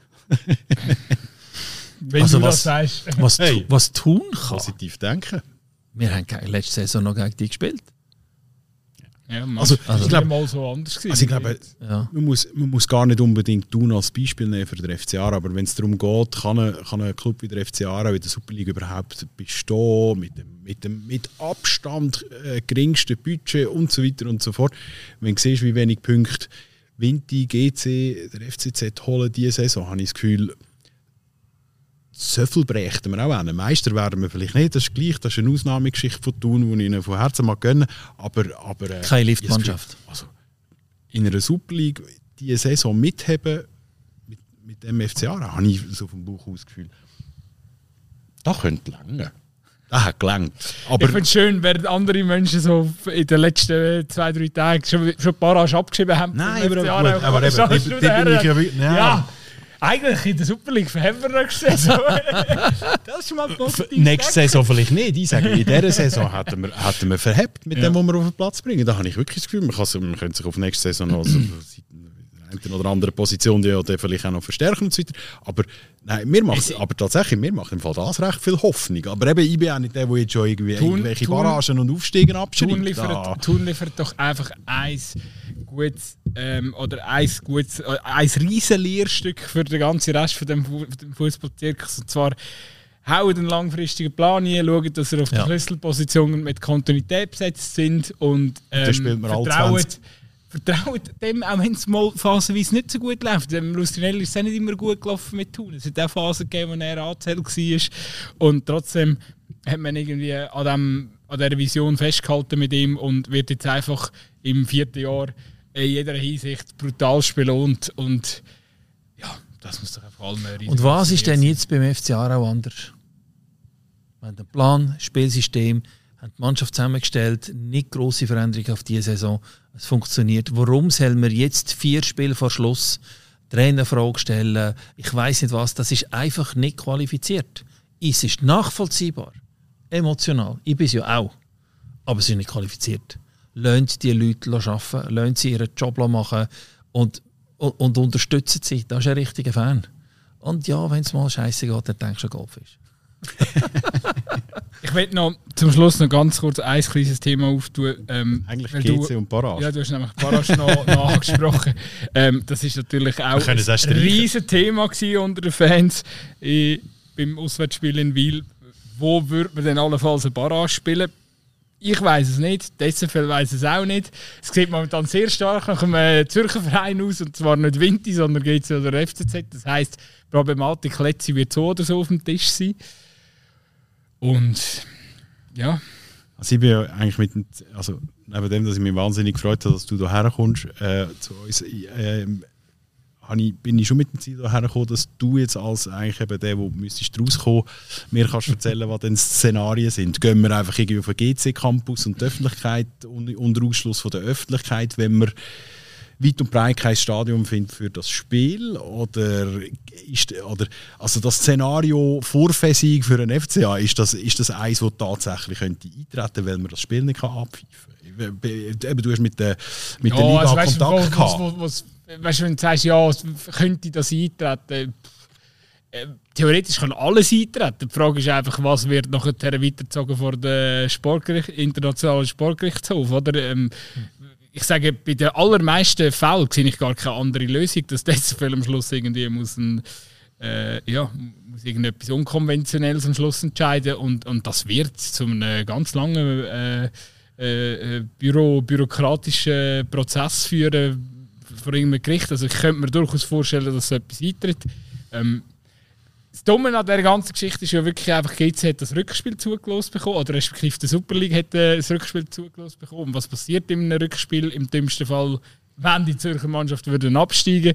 Wenn also du was, das sagst. Was, hey, was Thun kann. Positiv denken. Wir haben letzte Saison noch gegen die gespielt. Ja, also, also ich glaube, mal so anders also ich glaube, ja. man, muss, man muss gar nicht unbedingt Thun als Beispiel nehmen für den F C A, aber wenn es darum geht, kann ein, kann ein Club wie der F C A auch in der Superliga überhaupt bestehen, mit dem, mit dem mit Abstand äh, geringsten Budget und so weiter und so fort. Wenn du siehst, wie wenig Punkte Vinti, G C, der F C Z holen diese Saison, habe ich das Gefühl, so viel brächten wir auch an. Meister werden wir vielleicht nicht, das ist gleich, das ist eine Ausnahmegeschichte von Thun, die ich ihnen von Herzen mag gönnen. Aber, aber, äh, keine Liftmannschaft. Also, in einer Superliga diese Saison mitheben mit, mit dem F C A, da habe ich so vom Bauch aus das Gefühl, das könnte lange. Das hat gelangt. Aber ich finde es schön, während andere Menschen so in den letzten zwei, drei Tagen schon, schon ein paar Mal abgeschrieben haben. Nein, aber, gut, aber, aber eben, die, die, die bin ich ja wieder... Ja. Eigentlich in der Super League haben wir nächste Saison. Das ist schon mal positiv. Nächste Saison vielleicht nicht. Ich sage, in dieser Saison hätten wir, hätten wir verhebt mit ja. dem, was wir auf den Platz bringen. Da habe ich wirklich das Gefühl, man, kann, man könnte sich auf nächste Saison noch so, eine oder andere Position die ja vielleicht auch noch verstärken und so weiter. Aber, nein, wir machen, aber tatsächlich, wir machen im Fall das recht viel Hoffnung. Aber eben, ich bin auch nicht der, der jetzt schon irgendwie Thun, irgendwelche Thun, Barragen und Aufstiegen abschreibt. Thun liefert, Thun liefert doch einfach eins gutes ähm, oder ein gutes, äh, ein riesen Lehrstück für den ganzen Rest von dem, dem Fußballzirkus. Und zwar hauen den langfristigen Plan ein, schauen, dass er auf ja. die Schlüsselpositionen mit Kontinuität besetzt sind und ähm, vertrauen, vertrauen dem, auch wenn es mal phasenweise nicht so gut läuft. Dem Lustinelli ist es nicht immer gut gelaufen mit Thun. Es hat auch Phasen gegeben, wo er angezählt war und trotzdem hat man irgendwie an dem an dieser Vision festgehalten mit ihm und wird jetzt einfach im vierten Jahr in jeder Hinsicht brutal belohnt. Und ja, das muss doch einfach allen riesig. Und was ist denn jetzt beim F C Aarau anders? Wir haben einen Plan, Spielsystem, haben die Mannschaft zusammengestellt, nicht grosse Veränderungen auf diese Saison. Es funktioniert. Warum sollen wir jetzt vier Spiele vor Schluss Trainerfrage stellen? Ich weiss nicht was. Das ist einfach nicht qualifiziert. Es ist nachvollziehbar, emotional. Ich bin es ja auch. Aber es ist nicht qualifiziert. Lasst die Leute arbeiten, lasst sie ihren Job machen und, und, und unterstützen sie. Das ist ein richtiger Fan. Und ja, wenn es mal scheiße geht, dann denkst du, Goldfisch. Ich möchte noch zum Schluss noch ganz kurz ein kleines Thema auftun. Ähm, Eigentlich G C und Barrage. Ja, du hast nämlich Barrage noch, noch angesprochen. Ähm, das ist natürlich auch ein riesen Thema unter den Fans äh, beim Auswärtsspiel in Wil. Wo würde man denn allenfalls eine Barrage spielen? Ich weiss es nicht, die S F L weiss es auch nicht. Es sieht momentan sehr stark nach einem Zürcher Verein aus, und zwar nicht Vinti, sondern G C oder F C Z. Das heisst, die Problematik Letzi wird so oder so auf dem Tisch sein. Und ja. Also ich bin ja eigentlich mit dem, also neben dem, dass ich mich wahnsinnig gefreut habe, dass du hierher kommst, äh, zu uns, äh, ich, bin ich schon mit dem Ziel hierher gekommen, dass du jetzt als eigentlich eben der, der müsstest rauskommen, mir kannst erzählen, was denn die Szenarien sind. Gehen wir einfach irgendwie auf den G C-Campus und die Öffentlichkeit unter Ausschluss von der Öffentlichkeit, wenn wir weit und breit kein Stadion findet für das Spiel, oder ist, oder also das Szenario Vorfässig für einen F C A, ist das, ist das eins, das tatsächlich könnte eintreten, weil man das Spiel nicht abpfeifen kann? Du hast mit der, mit ja, der Liga also weißt, Kontakt gehabt. Was, was, was, weißt du, wenn du sagst, ja, könnte das eintreten, äh, theoretisch kann alles eintreten. Die Frage ist einfach, was wird nachher weitergezogen vor dem Sportgericht, internationalen Sportgerichtshof, oder? Ähm, Ich sage, bei den allermeisten Fällen sehe ich gar keine andere Lösung, dass das Fall am Schluss irgendwie muss, ein, äh, ja, muss irgendetwas Unkonventionelles am Schluss entscheiden, und, und das wird zu einem ganz langen äh, äh, Büro, bürokratischen Prozess führen vor irgendeinem Gericht. Also ich könnte mir durchaus vorstellen, dass so etwas eintritt. Ähm, Das Dumme an dieser ganzen Geschichte ist ja wirklich einfach, G C hat das Rückspiel zugelassen bekommen, oder respektive die Super League hat das Rückspiel zugelassen bekommen. Und was passiert in einem Rückspiel? Im dümmsten Fall, wenn die Zürcher Mannschaft würden absteigen.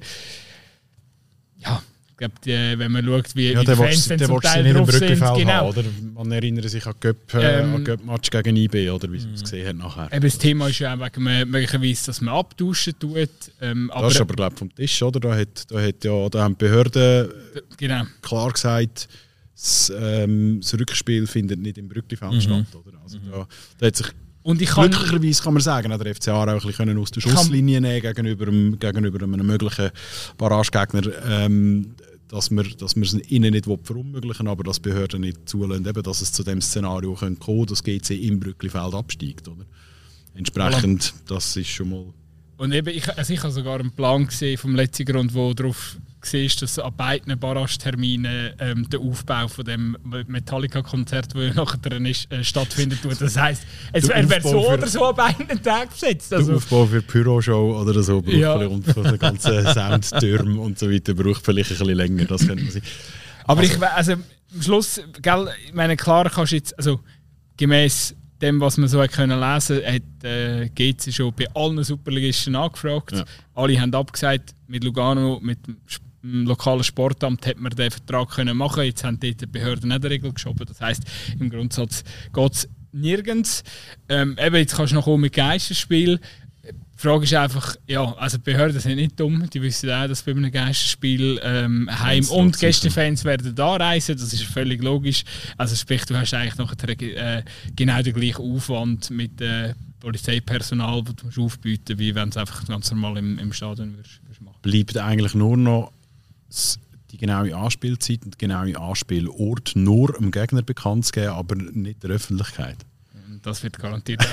Ja, ich glaube, die, wenn man schaut, wie, ja, wie die Fans dann zum Teil drauf sind. Genau. Oder man erinnert sich an Göpp, äh, ähm, Göpp-Match gegen I B, oder wie es mm. gesehen hat nachher. Eben, das Thema ist ja auch wegen möglicherweise, dass man abtauschen tut. Ähm, das aber, ist aber, glaube ich, vom Tisch, oder? Da, hat, da, hat ja, da haben die Behörden genau. klar gesagt, das, ähm, das Rückspiel findet nicht im Brücklifeld mhm. statt. Oder? Also mhm. da, da hat sich und ich kann, glücklicherweise kann man sagen, hat der F C Aarau auch ein bisschen aus der Schusslinie nehmen gegenüber einem, gegenüber einem möglichen Barragegegner, ähm, dass wir, dass wir es ihnen nicht verunmöglichen, aber dass Behörden nicht zulassen, eben, dass es zu dem Szenario kommen könnte, dass G C im Brücklifeld absteigt. Oder? Entsprechend, voilà. Das ist schon mal... Und eben, ich, also ich habe sogar einen Plan gesehen vom letzten Grund, wo darauf gesehen ist, dass an beiden Barrage-Terminen ähm, der Aufbau von dem Metallica-Konzert, das nachher ist, äh, stattfindet. Das heisst, es wäre wär so oder so an beiden Tagen besetzt. Also, der Aufbau für die Pyro-Show oder so braucht ja. und für den ganzen Soundtürm und so weiter braucht vielleicht ein bisschen länger, das könnte man sein. Aber also, ich, also, am Schluss, gell, ich meine, klar kannst du jetzt, also gemäss dem, was man so hat können lesen, hat äh, G C schon bei allen Superligisten angefragt. Ja. Alle haben abgesagt. Mit Lugano, mit dem lokalen Sportamt hat man den Vertrag können machen. Jetzt haben dort die Behörden nicht eine Regel geschoben. Das heisst, im Grundsatz geht es nirgends. Ähm, eben, jetzt kannst du noch mit Geisterspiel. Die Frage ist einfach, ja, also die Behörden sind nicht dumm. Die wissen auch, dass bei einem Geisterspiel ähm, Heim- und Gästefans werden da reisen. Das ist völlig logisch. Also sprich, du hast eigentlich noch äh, genau den gleichen Aufwand mit äh, Polizeipersonal, das du aufbieten, wie wenn es einfach ganz normal im, im Stadion würdest, würdest machen. Bleibt eigentlich nur noch die genaue Anspielzeit und der genaue Anspielort nur dem Gegner bekannt zu geben, aber nicht der Öffentlichkeit. Das wird garantiert.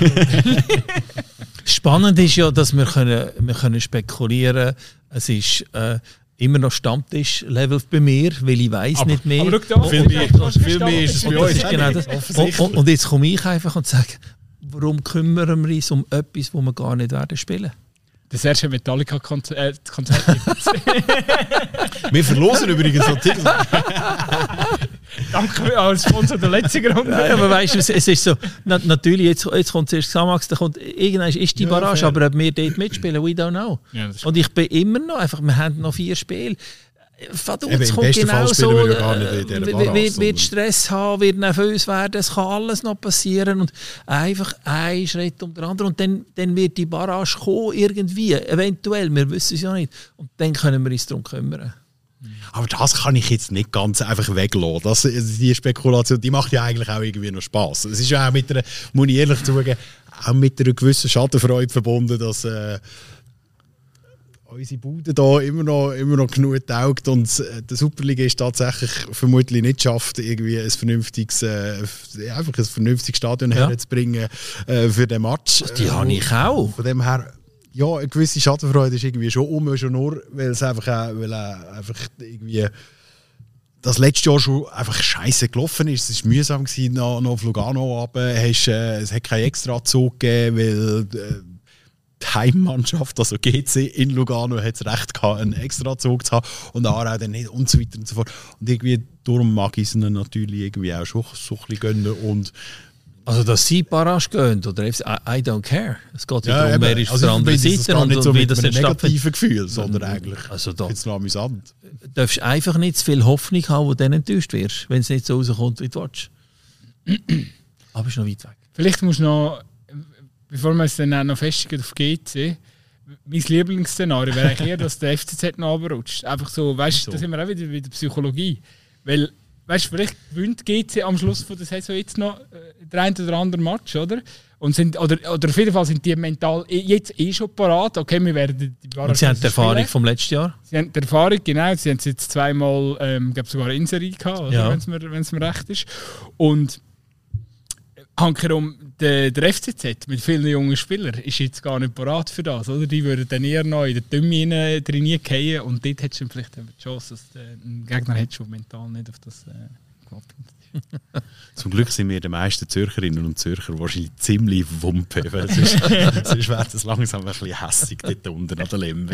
Spannend ist ja, dass wir, können, wir können spekulieren können. Es ist äh, immer noch Stammtisch-Level bei mir, weil ich weiss nicht mehr. Aber schau da, viel mehr, viel mehr ist es bei uns. Genau das. Und, und, und jetzt komme ich einfach und sage, warum kümmern wir uns um etwas, das wir gar nicht werden spielen? Das erste Metallica-Konzert. Äh, wir verlosen übrigens so Tickets. Danke als Sponsor der letzten Runde. Ja, aber weißt du, es, es ist so, na, natürlich, jetzt, jetzt kommt zuerst Xamax, dann kommt, irgendwann ist die Barrage, ja, aber ob wir dort mitspielen, we don't know. Ja, und ich bin immer noch, einfach, wir haben noch vier Spiele. Es kommt genau so, wird, wird Stress haben, wird nervös werden, es kann alles noch passieren und einfach ein Schritt um den anderen und dann, dann wird die Barrage kommen irgendwie, eventuell, wir wissen es ja nicht und dann können wir uns darum kümmern. Aber das kann ich jetzt nicht ganz einfach weglassen. Das, die Spekulation, die macht ja eigentlich auch irgendwie noch Spass. Es ist ja auch mit einer, muss ich ehrlich zugeben, auch mit einer gewissen Schadenfreude verbunden, dass äh, unsere Bude da immer noch, immer noch genug taugt und äh, der Superliga ist tatsächlich vermutlich nicht schafft, irgendwie ein vernünftiges, äh, einfach ein vernünftiges Stadion ja. herzubringen äh, für den Match. Die äh, habe ich auch. Von dem her, ja, eine gewisse Schadenfreude ist irgendwie schon um, schon nur, weil es einfach, auch, weil auch einfach irgendwie das letzte Jahr schon einfach scheiße gelaufen ist. Es war mühsam gewesen, nach, nach auf Lugano runter. Hast, äh, es hat keinen Extrazug gegeben, weil äh, die Heimmannschaft, also G C in Lugano, hat es recht gehabt, einen Extrazug zu haben und Aarau dann nicht und so weiter und so fort. Und irgendwie, darum mag ich es ihnen natürlich irgendwie auch schon so ein bisschen gönnen und also, dass sie Barrage gehen oder I, I don't care. Es geht ja darum, wer ist also auf der anderen Seite und, nicht und so wie das mit einem entsteht. negativen Gefühl, sondern eigentlich also da, jetzt noch amüsant. Du darfst einfach nicht zu viel Hoffnung haben, wo du dann enttäuscht wirst, wenn es nicht so rauskommt, wie du willst. Aber es ist noch weit weg. Vielleicht musst du noch, bevor wir es dann auch noch festigen auf G C, mein Lieblingsszenario wäre eigentlich eher, dass der F C Z noch runterrutscht. Einfach so, weißt du, so. Da sind wir auch wieder bei der Psychologie. Weil, weißt du, vielleicht gewinnt G C am Schluss von der Saison jetzt noch äh, der ein oder andere Match, oder? Und sind, oder, oder auf jeden Fall sind die mental jetzt eh schon parat. Okay, wir werden die Und sie haben die Erfahrung spielen. Vom letzten Jahr? Sie haben die Erfahrung, genau. Sie haben es jetzt zweimal, ähm, glaube sogar in Serie gehabt, ja. wenn es mir, mir recht ist. Und hankerum, der, der F C Z mit vielen jungen Spielern ist jetzt gar nicht parat für das, oder? Die würden dann eher noch in den Dümme drin fallen und dort hättest du vielleicht die Chance, dass der Gegner hätte schon mental nicht auf das äh, gewartet. Zum Glück sind wir die meisten Zürcherinnen und Zürcher wahrscheinlich ziemlich wumpe, weil sonst, sonst wäre das langsam ein bisschen hässig dort unten an der Lembe.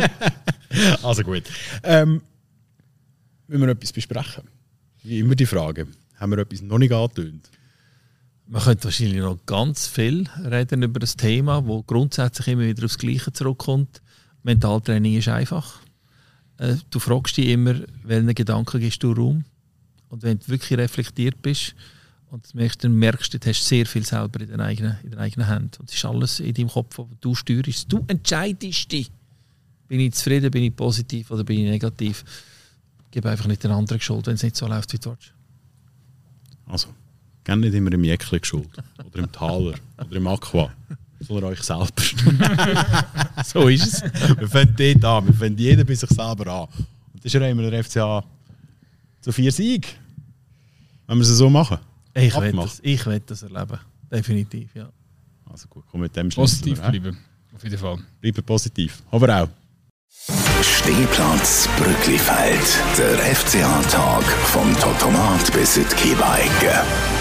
Also gut. Ähm, müssen wir noch etwas besprechen? Wie immer die Frage. Haben wir etwas noch nicht angetönt? Man könnte wahrscheinlich noch ganz viel reden über das Thema, das grundsätzlich immer wieder aufs Gleiche zurückkommt. Mentaltraining ist einfach. Du fragst dich immer, welchen Gedanken gibst du Raum? Und wenn du wirklich reflektiert bist und das merkst, dann merkst du, du hast sehr viel selber in den eigenen, in den eigenen Händen. Und es ist alles in deinem Kopf, wo du steuerst. Du entscheidest dich. Bin ich zufrieden, bin ich positiv oder bin ich negativ? Gib einfach nicht den anderen Schuld, wenn es nicht so läuft, wie du willst. Also, gerne nicht immer im Jäckchen schuld. Oder im Taler. Oder im Aqua. Sondern euch selber. So ist es. Wir fangen dort an. Wir fangen jeder bei sich selber an. Und das ist ja immer der F C A zu vier Sieg. Wenn wir es so machen. Ich will das, ich will das erleben. Definitiv, ja. Also gut, komm mit dem Schluss. Positiv bleiben. Auf jeden Fall. Bleiben positiv. Aber auch. Stehplatz Brücklifeld. Der F C A-Tag vom Totomat bis in die Kiebeigge.